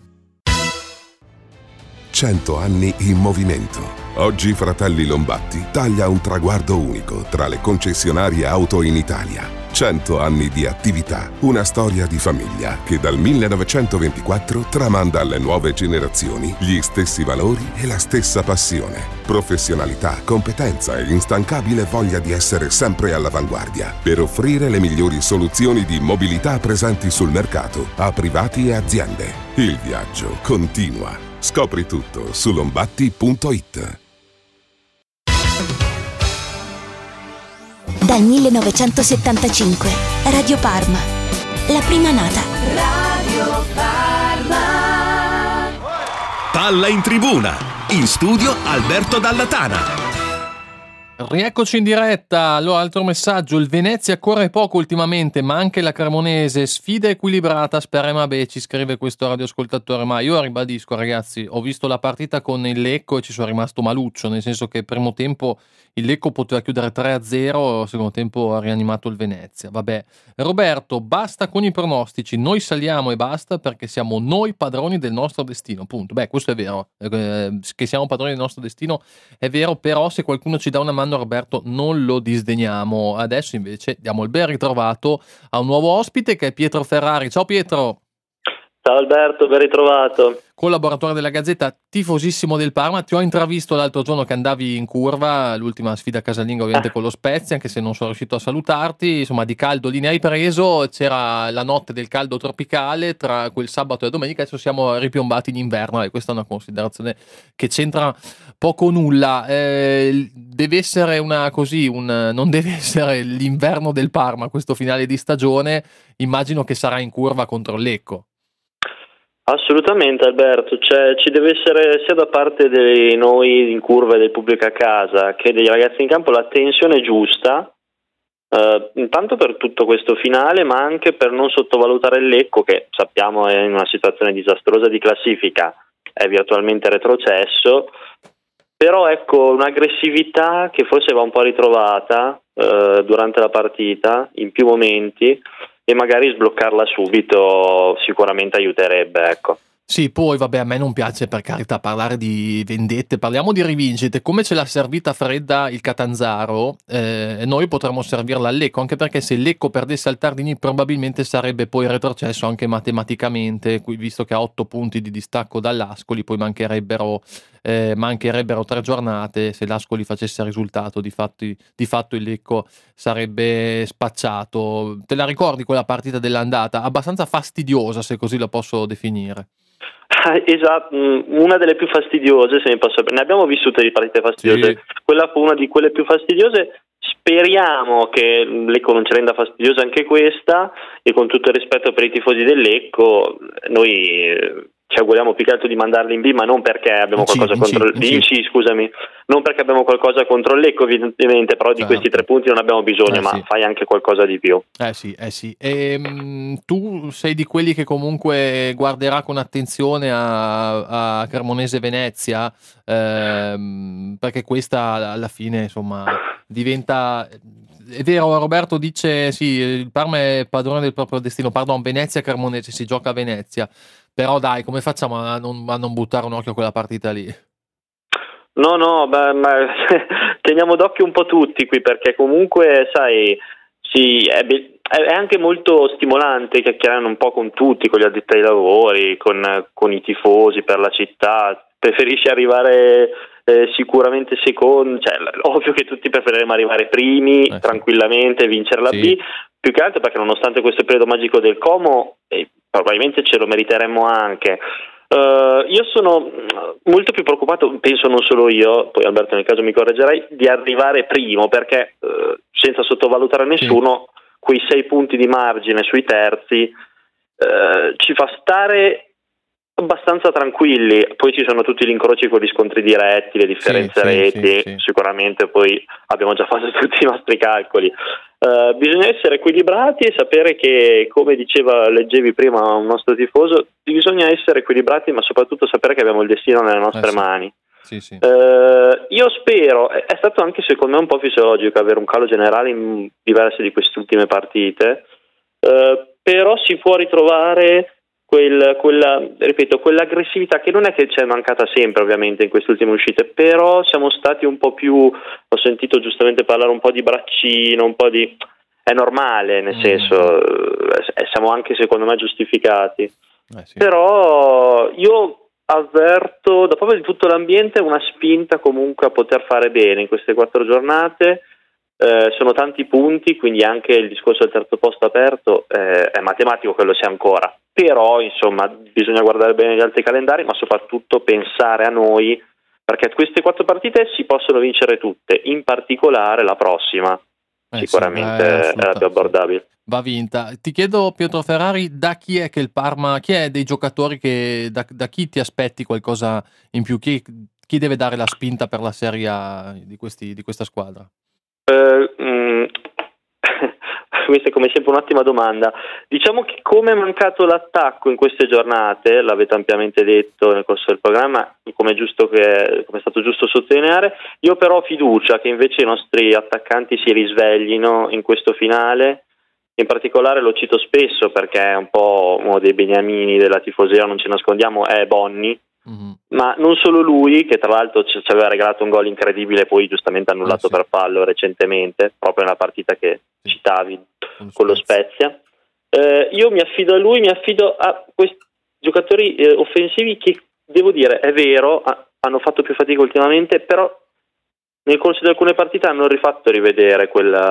100 anni in movimento. Oggi Fratelli Lombatti taglia un traguardo unico tra le concessionarie auto in Italia. 100 anni di attività, una storia di famiglia che dal 1924 tramanda alle nuove generazioni gli stessi valori e la stessa passione. Professionalità, competenza e instancabile voglia di essere sempre all'avanguardia per offrire le migliori soluzioni di mobilità presenti sul mercato a privati e aziende. Il viaggio continua. Scopri tutto su lombatti.it. Dal 1975 Radio Parma, la prima nata. Radio Parma. Palla in tribuna. In studio Alberto Dalla Tana. Rieccoci in diretta. Allora, altro messaggio: il Venezia corre poco ultimamente, ma anche la Cremonese, sfida equilibrata, speriamo. Ci scrive questo radioascoltatore. Ma io ribadisco, ragazzi, ho visto la partita con il Lecco e ci sono rimasto maluccio, nel senso che primo tempo il Lecco poteva chiudere 3-0, secondo tempo ha rianimato il Venezia. Vabbè, Roberto, basta con i pronostici, noi saliamo e basta, perché siamo noi padroni del nostro destino, punto. Beh, questo è vero, che siamo padroni del nostro destino è vero, però se qualcuno ci dà una mano, Roberto, non lo disdegniamo. Adesso invece diamo il ben ritrovato a un nuovo ospite che è Pietro Ferrari. Ciao Pietro. Ciao Alberto, ben ritrovato. Collaboratore della Gazzetta, tifosissimo del Parma. Ti ho intravisto l'altro giorno che andavi in curva, l'ultima sfida casalinga ovviamente con lo Spezia, anche se non sono riuscito a salutarti. Insomma, di caldo lì ne hai preso, c'era la notte del caldo tropicale tra quel sabato e domenica, adesso siamo ripiombati in inverno e questa è una considerazione che c'entra poco o nulla. Deve essere non deve essere l'inverno del Parma questo finale di stagione, immagino che sarà in curva contro il Lecco. Assolutamente Alberto, ci deve essere sia da parte di noi in curva e del pubblico a casa che dei ragazzi in campo la tensione giusta Intanto per tutto questo finale, ma anche per non sottovalutare il Lecco, che sappiamo è in una situazione disastrosa di classifica, è virtualmente retrocesso, però ecco un'aggressività che forse va un po' ritrovata durante la partita in più momenti, e magari sbloccarla subito sicuramente aiuterebbe, ecco. Sì, poi vabbè, a me non piace per carità parlare di vendette, parliamo di rivincite. Come ce l'ha servita fredda il Catanzaro, noi potremmo servirla al Lecco, anche perché se il Lecco perdesse al Tardini probabilmente sarebbe poi retrocesso anche matematicamente, visto che ha 8 punti di distacco dall'Ascoli, poi mancherebbero 3 giornate. Se l'Ascoli facesse risultato, di fatto il Lecco sarebbe spacciato. Te la ricordi quella partita dell'andata? Abbastanza fastidiosa, se così la posso definire. Esatto, una delle più fastidiose, se ne posso. Ne abbiamo vissute di partite fastidiose, sì. Quella fu una di quelle più fastidiose. Speriamo che Lecco non ci renda fastidiosa anche questa, e con tutto il rispetto per i tifosi del Lecco, noi ci auguriamo più che altro di mandarli in B, ma non perché abbiamo qualcosa contro il scusami, non perché abbiamo qualcosa contro il Lecco evidentemente, però di questi 3 punti non abbiamo bisogno, ma fai anche qualcosa di più. Sì. E tu sei di quelli che comunque guarderà con attenzione a Cremonese Venezia, perché questa alla fine insomma diventa... È vero, Roberto dice sì, il Parma è padrone del proprio destino, Venezia Cremonese, si gioca a Venezia, però dai, come facciamo a non buttare un occhio a quella partita lì? No, ma teniamo d'occhio un po' tutti qui, perché comunque sai, sì, è anche molto stimolante chiacchierare un po' con tutti, con gli addetti ai lavori, con i tifosi per la città. Preferisci arrivare sicuramente secondo, cioè ovvio che tutti preferiremo arrivare primi tranquillamente e vincere la B, più che altro perché nonostante questo periodo magico del Como probabilmente ce lo meriteremmo anche. Io sono molto più preoccupato, penso non solo io, poi Alberto nel caso mi correggerai, di arrivare primo, perché senza sottovalutare nessuno, quei 6 punti di margine sui terzi ci fa stare abbastanza tranquilli. Poi ci sono tutti gli incroci con gli scontri diretti, le differenze reti. Sicuramente poi abbiamo già fatto tutti i nostri calcoli. Bisogna essere equilibrati e sapere che, come leggevi prima un nostro tifoso, bisogna essere equilibrati, ma soprattutto sapere che abbiamo il destino nelle nostre mani. Io spero, è stato anche secondo me un po' fisiologico avere un calo generale in diverse di queste ultime partite, però si può ritrovare quell'aggressività che non è che ci è mancata sempre ovviamente in queste ultime uscite, però siamo stati un po' più, ho sentito giustamente parlare un po' di braccino, un po' di... è normale, nel senso siamo anche secondo me giustificati, però io avverto, dopo di tutto l'ambiente, una spinta comunque a poter fare bene in queste 4 giornate. Sono tanti punti, quindi anche il discorso del terzo posto aperto è matematico che lo sia ancora, però insomma bisogna guardare bene gli altri calendari, ma soprattutto pensare a noi, perché queste 4 partite si possono vincere tutte, in particolare la prossima sicuramente è la più abbordabile. Va vinta. Ti chiedo, Pietro Ferrari, da chi è che il Parma, chi è dei giocatori che da chi ti aspetti qualcosa in più, chi deve dare la spinta per la Serie A di questa squadra? Questa è come sempre un'ottima domanda. Diciamo che come è mancato l'attacco in queste giornate, l'avete ampiamente detto nel corso del programma, come è stato giusto sottolineare, io però ho fiducia che invece i nostri attaccanti si risveglino in questo finale. In particolare lo cito spesso perché è un po' uno dei beniamini della tifoseria, non ci nascondiamo, è Bonni. Ma non solo lui, che tra l'altro ci aveva regalato un gol incredibile, poi giustamente annullato per fallo recentemente, proprio nella partita che citavi con lo Spezia. Io mi affido a lui, mi affido a questi giocatori offensivi che, devo dire, è vero, hanno fatto più fatica ultimamente, però nel corso di alcune partite hanno rifatto rivedere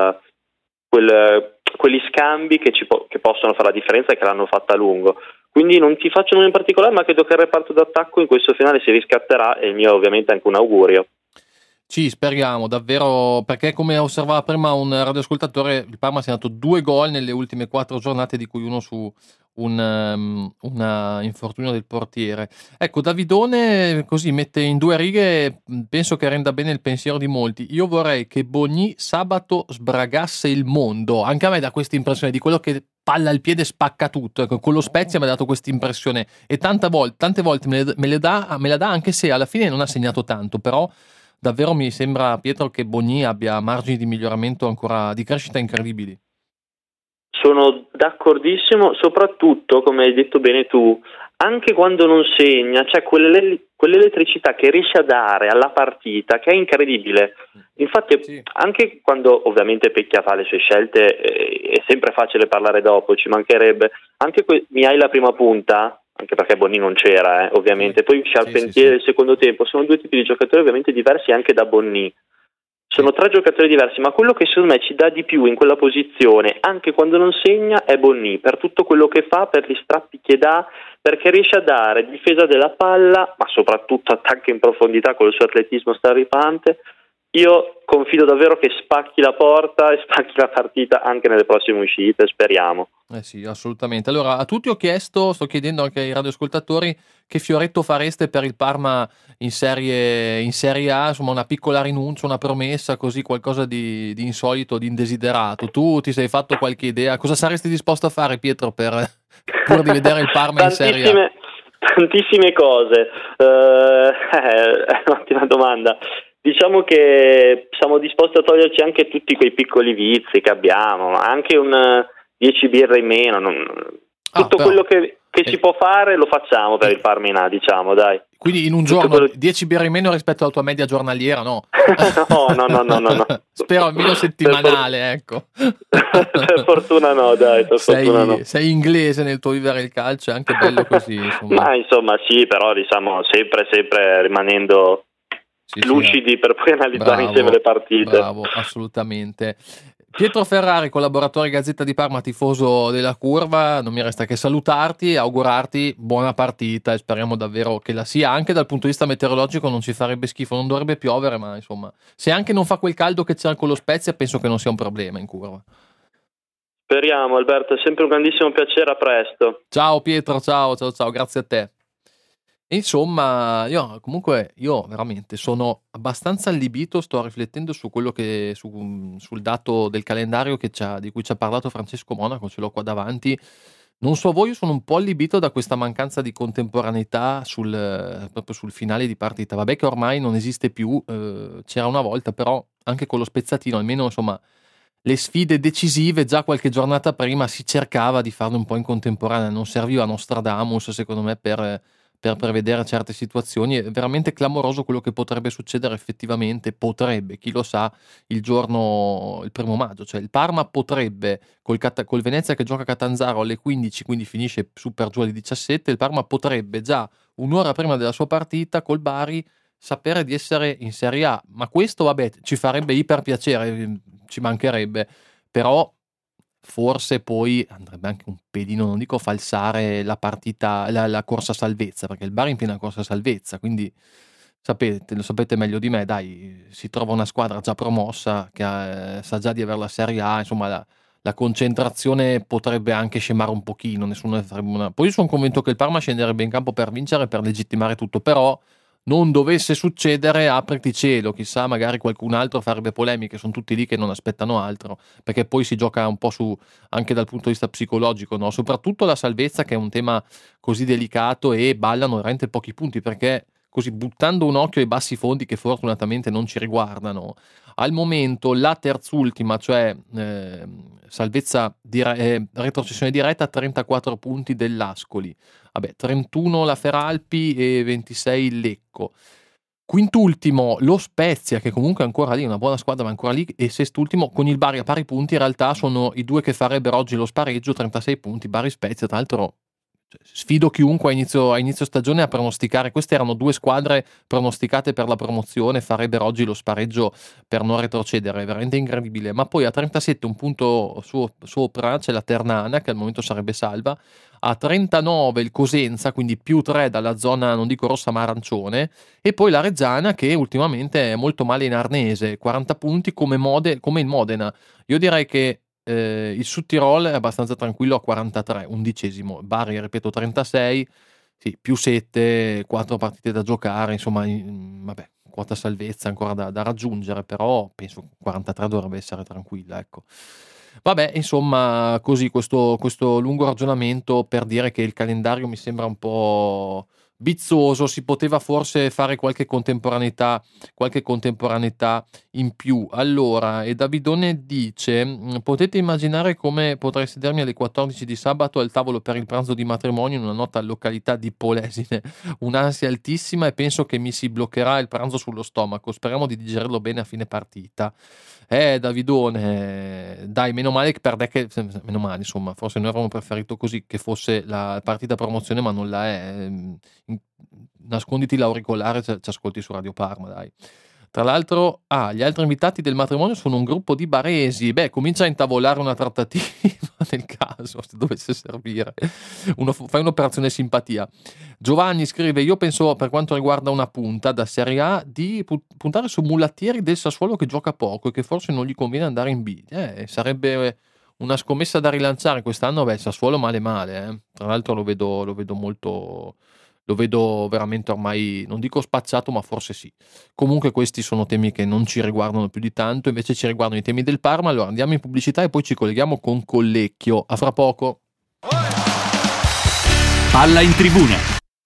quegli scambi che possono fare la differenza e che l'hanno fatta a lungo. Quindi non ti faccio nulla in particolare, ma credo che il reparto d'attacco in questo finale si riscatterà, e il mio ovviamente è anche un augurio. Ci speriamo davvero, perché come osservava prima un radioascoltatore, il Parma si è dato 2 gol nelle ultime 4 giornate, di cui uno su un infortunio del portiere. Ecco, Davidone così mette in 2 righe, penso che renda bene il pensiero di molti. Io vorrei che Bogny sabato sbragasse il mondo. Anche a me dà questa impressione di quello che palla al piede spacca tutto. Ecco, con lo Spezia mi ha dato questa impressione e tante volte me la dà, anche se alla fine non ha segnato tanto, però davvero mi sembra, Pietro, che Bogny abbia margini di miglioramento ancora, di crescita incredibili. Sono d'accordissimo, soprattutto, come hai detto bene tu, anche quando non segna, c'è quell'elettricità che riesce a dare alla partita che è incredibile. Infatti, anche quando ovviamente Pecchia fa le sue scelte, è sempre facile parlare dopo, ci mancherebbe. Anche mi hai la prima punta, anche perché Bogny non c'era, ovviamente. Poi Charpentier il secondo tempo, sono 2 tipi di giocatori ovviamente diversi anche da Bogny. Sono 3 giocatori diversi, ma quello che secondo me ci dà di più in quella posizione, anche quando non segna, è Bogny, per tutto quello che fa, per gli strappi che dà, perché riesce a dare difesa della palla, ma soprattutto attacco in profondità con il suo atletismo straripante. Io confido davvero che spacchi la porta e spacchi la partita anche nelle prossime uscite, speriamo. Sì, assolutamente. Allora, a tutti sto chiedendo anche ai radioascoltatori che fioretto fareste per il Parma in Serie A, insomma una piccola rinuncia, una promessa, così qualcosa di insolito, di indesiderato. Tu ti sei fatto qualche idea? Cosa saresti disposto a fare, Pietro, pur di vedere il Parma in Serie A? Tantissime cose. È un'ottima domanda. Diciamo che siamo disposti a toglierci anche tutti quei piccoli vizi che abbiamo, anche un 10 birre in meno, tutto quello che si può fare lo facciamo per il Parma in A, diciamo, dai. Quindi in un giorno 10 birre in meno rispetto alla tua media giornaliera, no? No. Spero almeno settimanale, ecco. Per fortuna no, dai, fortuna no. Sei inglese nel tuo vivere il calcio, è anche bello così, insomma. Ma insomma sì, però diciamo sempre rimanendo lucidi per poi analizzare insieme le partite. Bravo, assolutamente. Pietro Ferrari, collaboratore Gazzetta di Parma, tifoso della Curva, non mi resta che salutarti e augurarti buona partita e speriamo davvero che la sia. Anche dal punto di vista meteorologico non ci farebbe schifo, non dovrebbe piovere, ma insomma, se anche non fa quel caldo che c'è con lo Spezia, penso che non sia un problema in Curva. Speriamo, Alberto, è sempre un grandissimo piacere, a presto. Ciao Pietro, ciao, grazie a te. Insomma, io veramente sono abbastanza allibito, sto riflettendo su quello sul dato del calendario di cui ci ha parlato Francesco Monaco, ce l'ho qua davanti. Non so voi, io sono un po' allibito da questa mancanza di contemporaneità proprio sul finale di partita. Vabbè che ormai non esiste più, c'era una volta, però anche con lo spezzatino, almeno insomma le sfide decisive già qualche giornata prima si cercava di farle un po' in contemporanea, non serviva Nostradamus secondo me per prevedere certe situazioni. È veramente clamoroso quello che potrebbe succedere effettivamente, chi lo sa, il 1 maggio, cioè il Parma potrebbe col Venezia che gioca a Catanzaro alle 15, quindi finisce super giù alle 17, il Parma potrebbe già un'ora prima della sua partita col Bari sapere di essere in Serie A, ma questo vabbè ci farebbe iper piacere, ci mancherebbe, però forse poi andrebbe anche un pedino, non dico falsare la partita, la corsa salvezza, perché il Bari è in piena corsa salvezza, quindi lo sapete meglio di me, dai, si trova una squadra già promossa che sa già di avere la Serie A, insomma la concentrazione potrebbe anche scemare un pochino, poi sono convinto che il Parma scenderebbe in campo per vincere, per legittimare tutto, però non dovesse succedere, apriti cielo, chissà, magari qualcun altro farebbe polemiche, sono tutti lì che non aspettano altro, perché poi si gioca un po' anche dal punto di vista psicologico, no? Soprattutto la salvezza, che è un tema così delicato, e ballano veramente pochi punti, perché così buttando un occhio ai bassi fondi che fortunatamente non ci riguardano, al momento la terzultima, cioè salvezza retrocessione diretta, 34 punti dell'Ascoli, 31 la Feralpi e 26 il Lecco. Quintultimo lo Spezia, che comunque è ancora lì, una buona squadra ma ancora lì, e sestultimo con il Bari a pari punti. In realtà sono i due che farebbero oggi lo spareggio, 36 punti Bari Spezia. Tra l'altro sfido chiunque a inizio stagione a pronosticare, queste erano due squadre pronosticate per la promozione, farebbero oggi lo spareggio per non retrocedere, è veramente incredibile. Ma poi a 37 un punto sopra c'è la Ternana, che al momento sarebbe salva, a 39 il Cosenza, quindi più 3 dalla zona non dico rossa ma arancione, e poi la Reggiana che ultimamente è molto male in arnese, 40 punti come il Modena. Io direi che il Südtirol è abbastanza tranquillo a 43, 11esimo. Bari, ripeto, 36, sì, più 7, 4 partite da giocare, insomma, vabbè, quota salvezza ancora da raggiungere, però penso 43 dovrebbe essere tranquilla, ecco. Vabbè, insomma, così questo lungo ragionamento per dire che il calendario mi sembra un po' bizzoso, si poteva forse fare qualche contemporaneità in più. Allora, e Davidone dice: potete immaginare come potrei sedermi alle 14 di sabato al tavolo per il pranzo di matrimonio in una nota località di Polesine, un'ansia altissima e penso che mi si bloccherà il pranzo sullo stomaco, speriamo di digerirlo bene a fine partita. Davidone, dai, meno male meno male, insomma, forse noi avremmo preferito così, che fosse la partita promozione, ma non la è. Nasconditi l'auricolare, ci ascolti su Radio Parma, dai. Tra l'altro, gli altri invitati del matrimonio sono un gruppo di baresi. Comincia a intavolare una trattativa nel caso, se dovesse servire. Fai un'operazione simpatia. Giovanni scrive: io penso, per quanto riguarda una punta da Serie A, di puntare su Mulattieri del Sassuolo che gioca poco e che forse non gli conviene andare in B. Sarebbe una scommessa da rilanciare quest'anno. Il Sassuolo male. Tra l'altro lo vedo molto... Lo vedo veramente ormai, non dico spacciato, ma forse sì. Comunque questi sono temi che non ci riguardano più di tanto, invece ci riguardano i temi del Parma. Allora andiamo in pubblicità e poi ci colleghiamo con Collecchio. A fra poco. Palla in tribuna.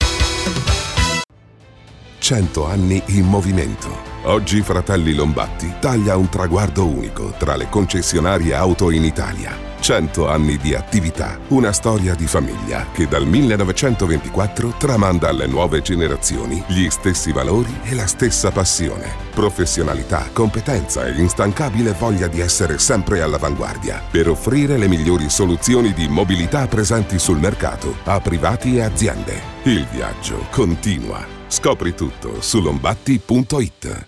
100 anni in movimento. Oggi Fratelli Lombatti taglia un traguardo unico tra le concessionarie auto in Italia. 100 anni di attività, una storia di famiglia che dal 1924 tramanda alle nuove generazioni gli stessi valori e la stessa passione. Professionalità, competenza e instancabile voglia di essere sempre all'avanguardia per offrire le migliori soluzioni di mobilità presenti sul mercato a privati e aziende. Il viaggio continua. Scopri tutto su lombatti.it.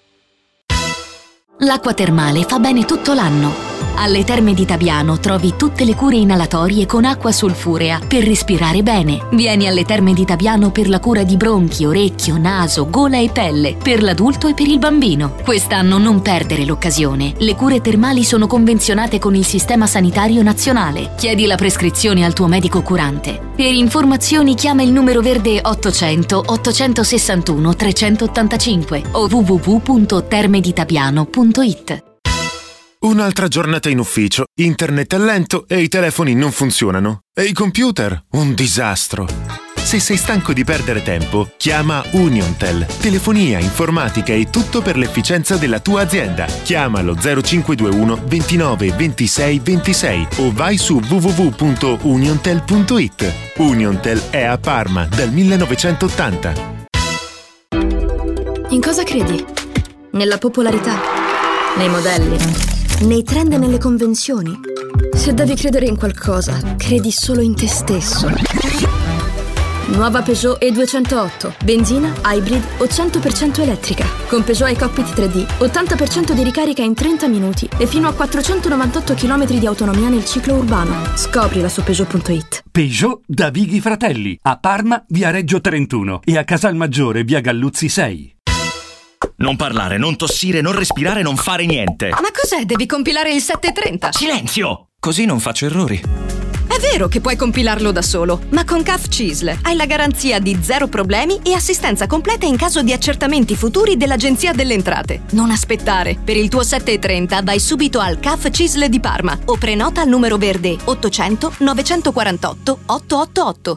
L'acqua termale fa bene tutto l'anno. Alle Terme di Tabiano trovi tutte le cure inalatorie con acqua sulfurea per respirare bene. Vieni alle Terme di Tabiano per la cura di bronchi, orecchio, naso, gola e pelle, per l'adulto e per il bambino. Quest'anno non perdere l'occasione. Le cure termali sono convenzionate con il Sistema Sanitario Nazionale. Chiedi la prescrizione al tuo medico curante. Per informazioni chiama il numero verde 800 861 385 o www.termeditabiano.it. Un'altra giornata in ufficio, internet è lento e i telefoni non funzionano. E i computer? Un disastro. Se sei stanco di perdere tempo, chiama Uniontel. Telefonia, informatica e tutto per l'efficienza della tua azienda. Chiamalo 0521 29 26 26 o vai su www.uniontel.it. Uniontel è a Parma dal 1980. In cosa credi? Nella popolarità? Nei modelli? Nei trend e nelle convenzioni? Se devi credere in qualcosa, credi solo in te stesso. Nuova Peugeot E208, benzina, hybrid o 100% elettrica. Con Peugeot iCockpit 3D, 80% di ricarica in 30 minuti e fino a 498 km di autonomia nel ciclo urbano. Scoprila su Peugeot.it. Peugeot da Vighi Fratelli, a Parma via Reggio 31 e a Casalmaggiore via Galluzzi 6. Non parlare, non tossire, non respirare, non fare niente. Ma cos'è? Devi compilare il 730. Silenzio! Così non faccio errori. È vero che puoi compilarlo da solo, ma con CAF CISL hai la garanzia di 0 problemi e assistenza completa in caso di accertamenti futuri dell'Agenzia delle Entrate. Non aspettare. Per il tuo 730 vai subito al CAF CISL di Parma o prenota al numero verde 800 948 888.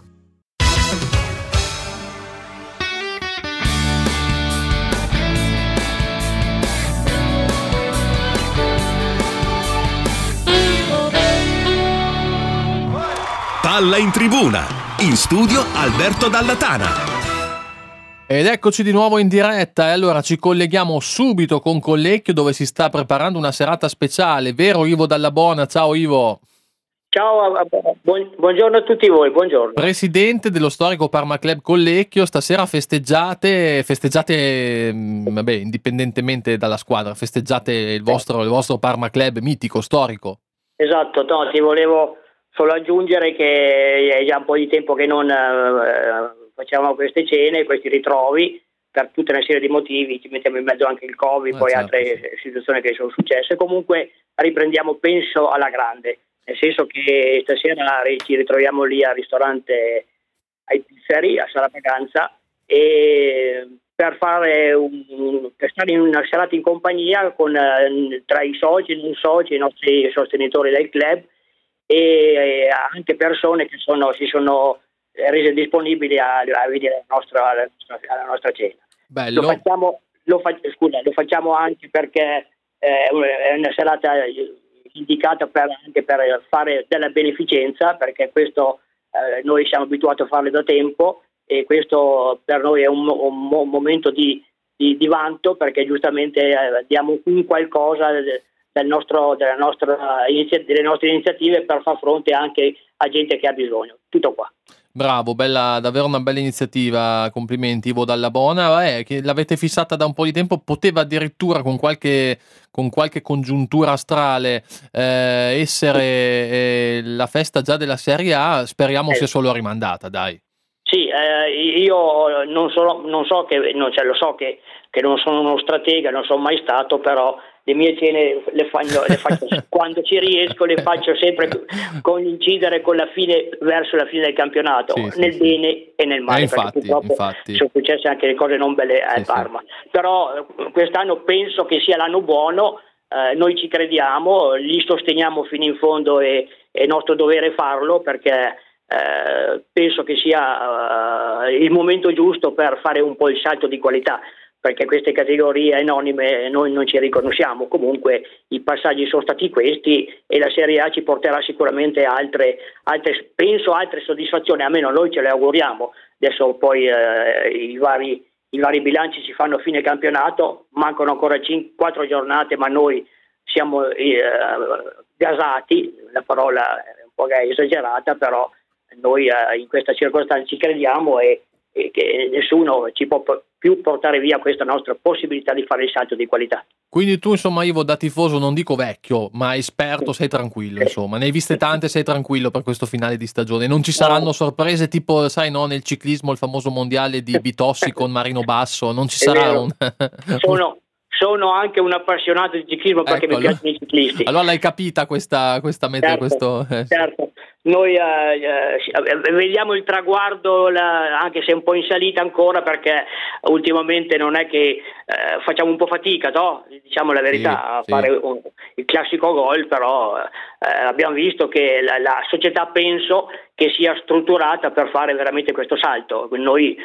Palla in tribuna, in studio Alberto Dallatana. Ed eccoci di nuovo in diretta e allora ci colleghiamo subito con Collecchio dove si sta preparando una serata speciale, vero Ivo Dallabona? Ciao Ivo. Ciao, buongiorno a tutti voi, buongiorno. Presidente dello storico Parma Club Collecchio, stasera festeggiate vabbè, indipendentemente dalla squadra, festeggiate il vostro Parma Club mitico, storico. Esatto, no, ti volevo solo aggiungere che è già un po' di tempo che non facciamo queste cene, questi ritrovi per tutta una serie di motivi, ci mettiamo in mezzo anche il Covid, poi certo, altre situazioni che sono successe. Comunque riprendiamo, penso, alla grande, nel senso che stasera ci ritroviamo lì al ristorante ai Pizzeri, a Sala Paganza, e per per stare in una serata in compagnia con tra i soci e non soci, i nostri sostenitori del club e anche persone che si sono rese disponibili a vedere la nostra cena. Bello. Lo facciamo anche perché è una serata indicata anche per fare della beneficenza, perché questo noi siamo abituati a farlo da tempo, e questo per noi è un momento di vanto, perché giustamente diamo un qualcosa delle nostre iniziative per far fronte anche a gente che ha bisogno. Tutto qua. Bravo, davvero una bella iniziativa, complimenti Ivo Dallabona, che l'avete fissata da un po' di tempo, poteva addirittura con qualche congiuntura astrale essere la festa già della Serie A, speriamo sia solo rimandata, dai. Sì, io lo so che non sono uno stratega, non sono mai stato, però le mie cene le faccio quando ci riesco, le faccio sempre coincidere con verso la fine del campionato, nel bene e nel male, infatti, perché purtroppo sono successe anche le cose non belle al Parma. Però quest'anno penso che sia l'anno buono, noi ci crediamo, li sosteniamo fino in fondo e è nostro dovere farlo, perché penso che sia il momento giusto per fare un po' il salto di qualità, perché queste categorie anonime noi non ci riconosciamo. Comunque i passaggi sono stati questi e la Serie A ci porterà sicuramente altre soddisfazioni, almeno noi ce le auguriamo. Adesso poi i vari bilanci si fanno a fine campionato, mancano ancora 4 giornate, ma noi siamo gasati, la parola è un po' esagerata, però noi in questa circostanza ci crediamo e che nessuno ci può più portare via questa nostra possibilità di fare il salto di qualità. Quindi tu, insomma, Ivo, da tifoso non dico vecchio, ma esperto, sei tranquillo, insomma, ne hai viste tante, sei tranquillo per questo finale di stagione, non ci saranno sorprese tipo, sai, no, nel ciclismo il famoso mondiale di Bitossi con Marino Basso, non ci sarà Sono anche un appassionato di ciclismo, perché mi piacciono i ciclisti. Allora l'hai capita questa meta, certo. Noi vediamo il traguardo, anche se un po' in salita ancora, perché ultimamente non è che facciamo un po' fatica, no? Diciamo la verità, a fare il classico gol, però abbiamo visto che la società, penso che sia strutturata per fare veramente questo salto. Noi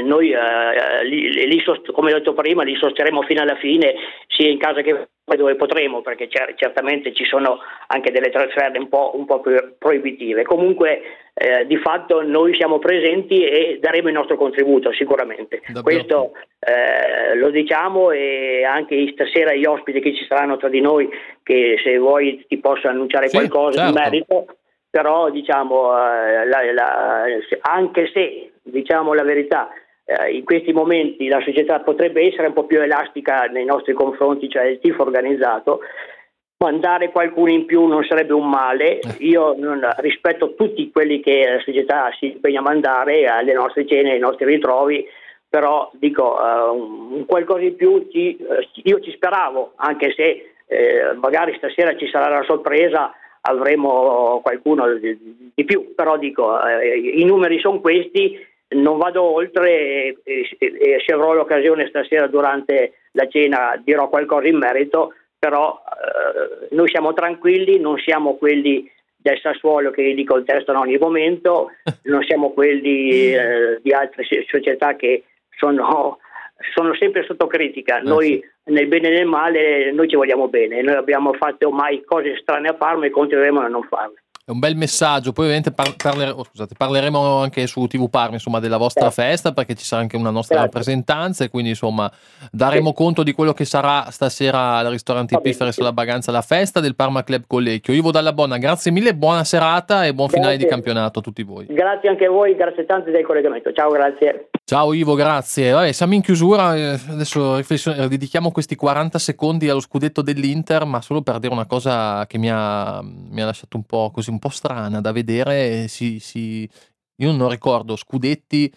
come ho detto prima, li sosterremo fino alla fine, sia in casa che dove potremo, perché certamente ci sono anche delle trasferte un po' più proibitive. Comunque di fatto noi siamo presenti e daremo il nostro contributo sicuramente. Davvero. Questo lo diciamo, e anche stasera gli ospiti che ci saranno tra di noi, che se vuoi ti posso annunciare qualcosa di merito, però diciamo anche se diciamo la verità, in questi momenti la società potrebbe essere un po' più elastica nei nostri confronti, cioè il tifo organizzato, mandare qualcuno in più non sarebbe un male. Io rispetto tutti quelli che la società si impegna a mandare alle nostre cene, ai nostri ritrovi, però dico un qualcosa in più io ci speravo, anche se magari stasera ci sarà la sorpresa, avremo qualcuno di più, però dico i numeri sono questi, non vado oltre, e se avrò l'occasione stasera durante la cena dirò qualcosa in merito, però noi siamo tranquilli, non siamo quelli del Sassuolo che li contestano ogni momento, non siamo quelli di altre società che sono sempre sotto critica. Noi nel bene e nel male noi ci vogliamo bene, noi abbiamo fatto mai cose strane a Parma e continueremo a non farle. È un bel messaggio. Poi ovviamente parleremo anche su TV Parma, insomma, della vostra festa, perché ci sarà anche una nostra rappresentanza, e quindi insomma daremo conto di quello che sarà stasera al ristorante Piffere sulla Baganza, la festa del Parma Club Collecchio. Ivo Dallabona, grazie mille, buona serata e buon finale di campionato a tutti voi. Grazie anche a voi, grazie tanto del collegamento. Ciao, grazie. Ciao Ivo, grazie. Vabbè, siamo in chiusura, adesso dedichiamo questi 40 secondi allo scudetto dell'Inter, ma solo per dire una cosa che mi ha lasciato un po' strana da vedere. Io non ricordo scudetti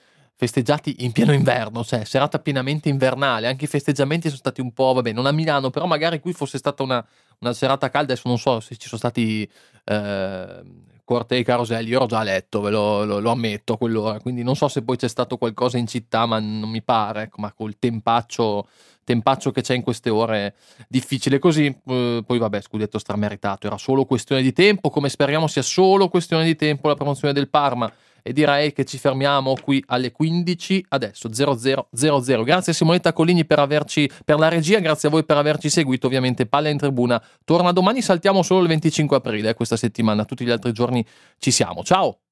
festeggiati in pieno inverno, cioè serata pienamente invernale. Anche i festeggiamenti sono stati un po', vabbè, non a Milano, però magari qui fosse stata una serata calda. Adesso non so se ci sono stati cortei, caroselli, io ero già a letto, lo ammetto a quell'ora, quindi non so se poi c'è stato qualcosa in città, ma non mi pare, ecco, ma col tempaccio che c'è in queste ore, difficile così. Poi vabbè, scudetto strameritato, era solo questione di tempo, come speriamo sia solo questione di tempo la promozione del Parma, e direi che ci fermiamo qui alle 15, adesso 00:00. Grazie a Simonetta Colligni per la regia, grazie a voi per averci seguito. Ovviamente Palla in Tribuna torna domani, saltiamo solo il 25 aprile questa settimana, tutti gli altri giorni ci siamo. Ciao!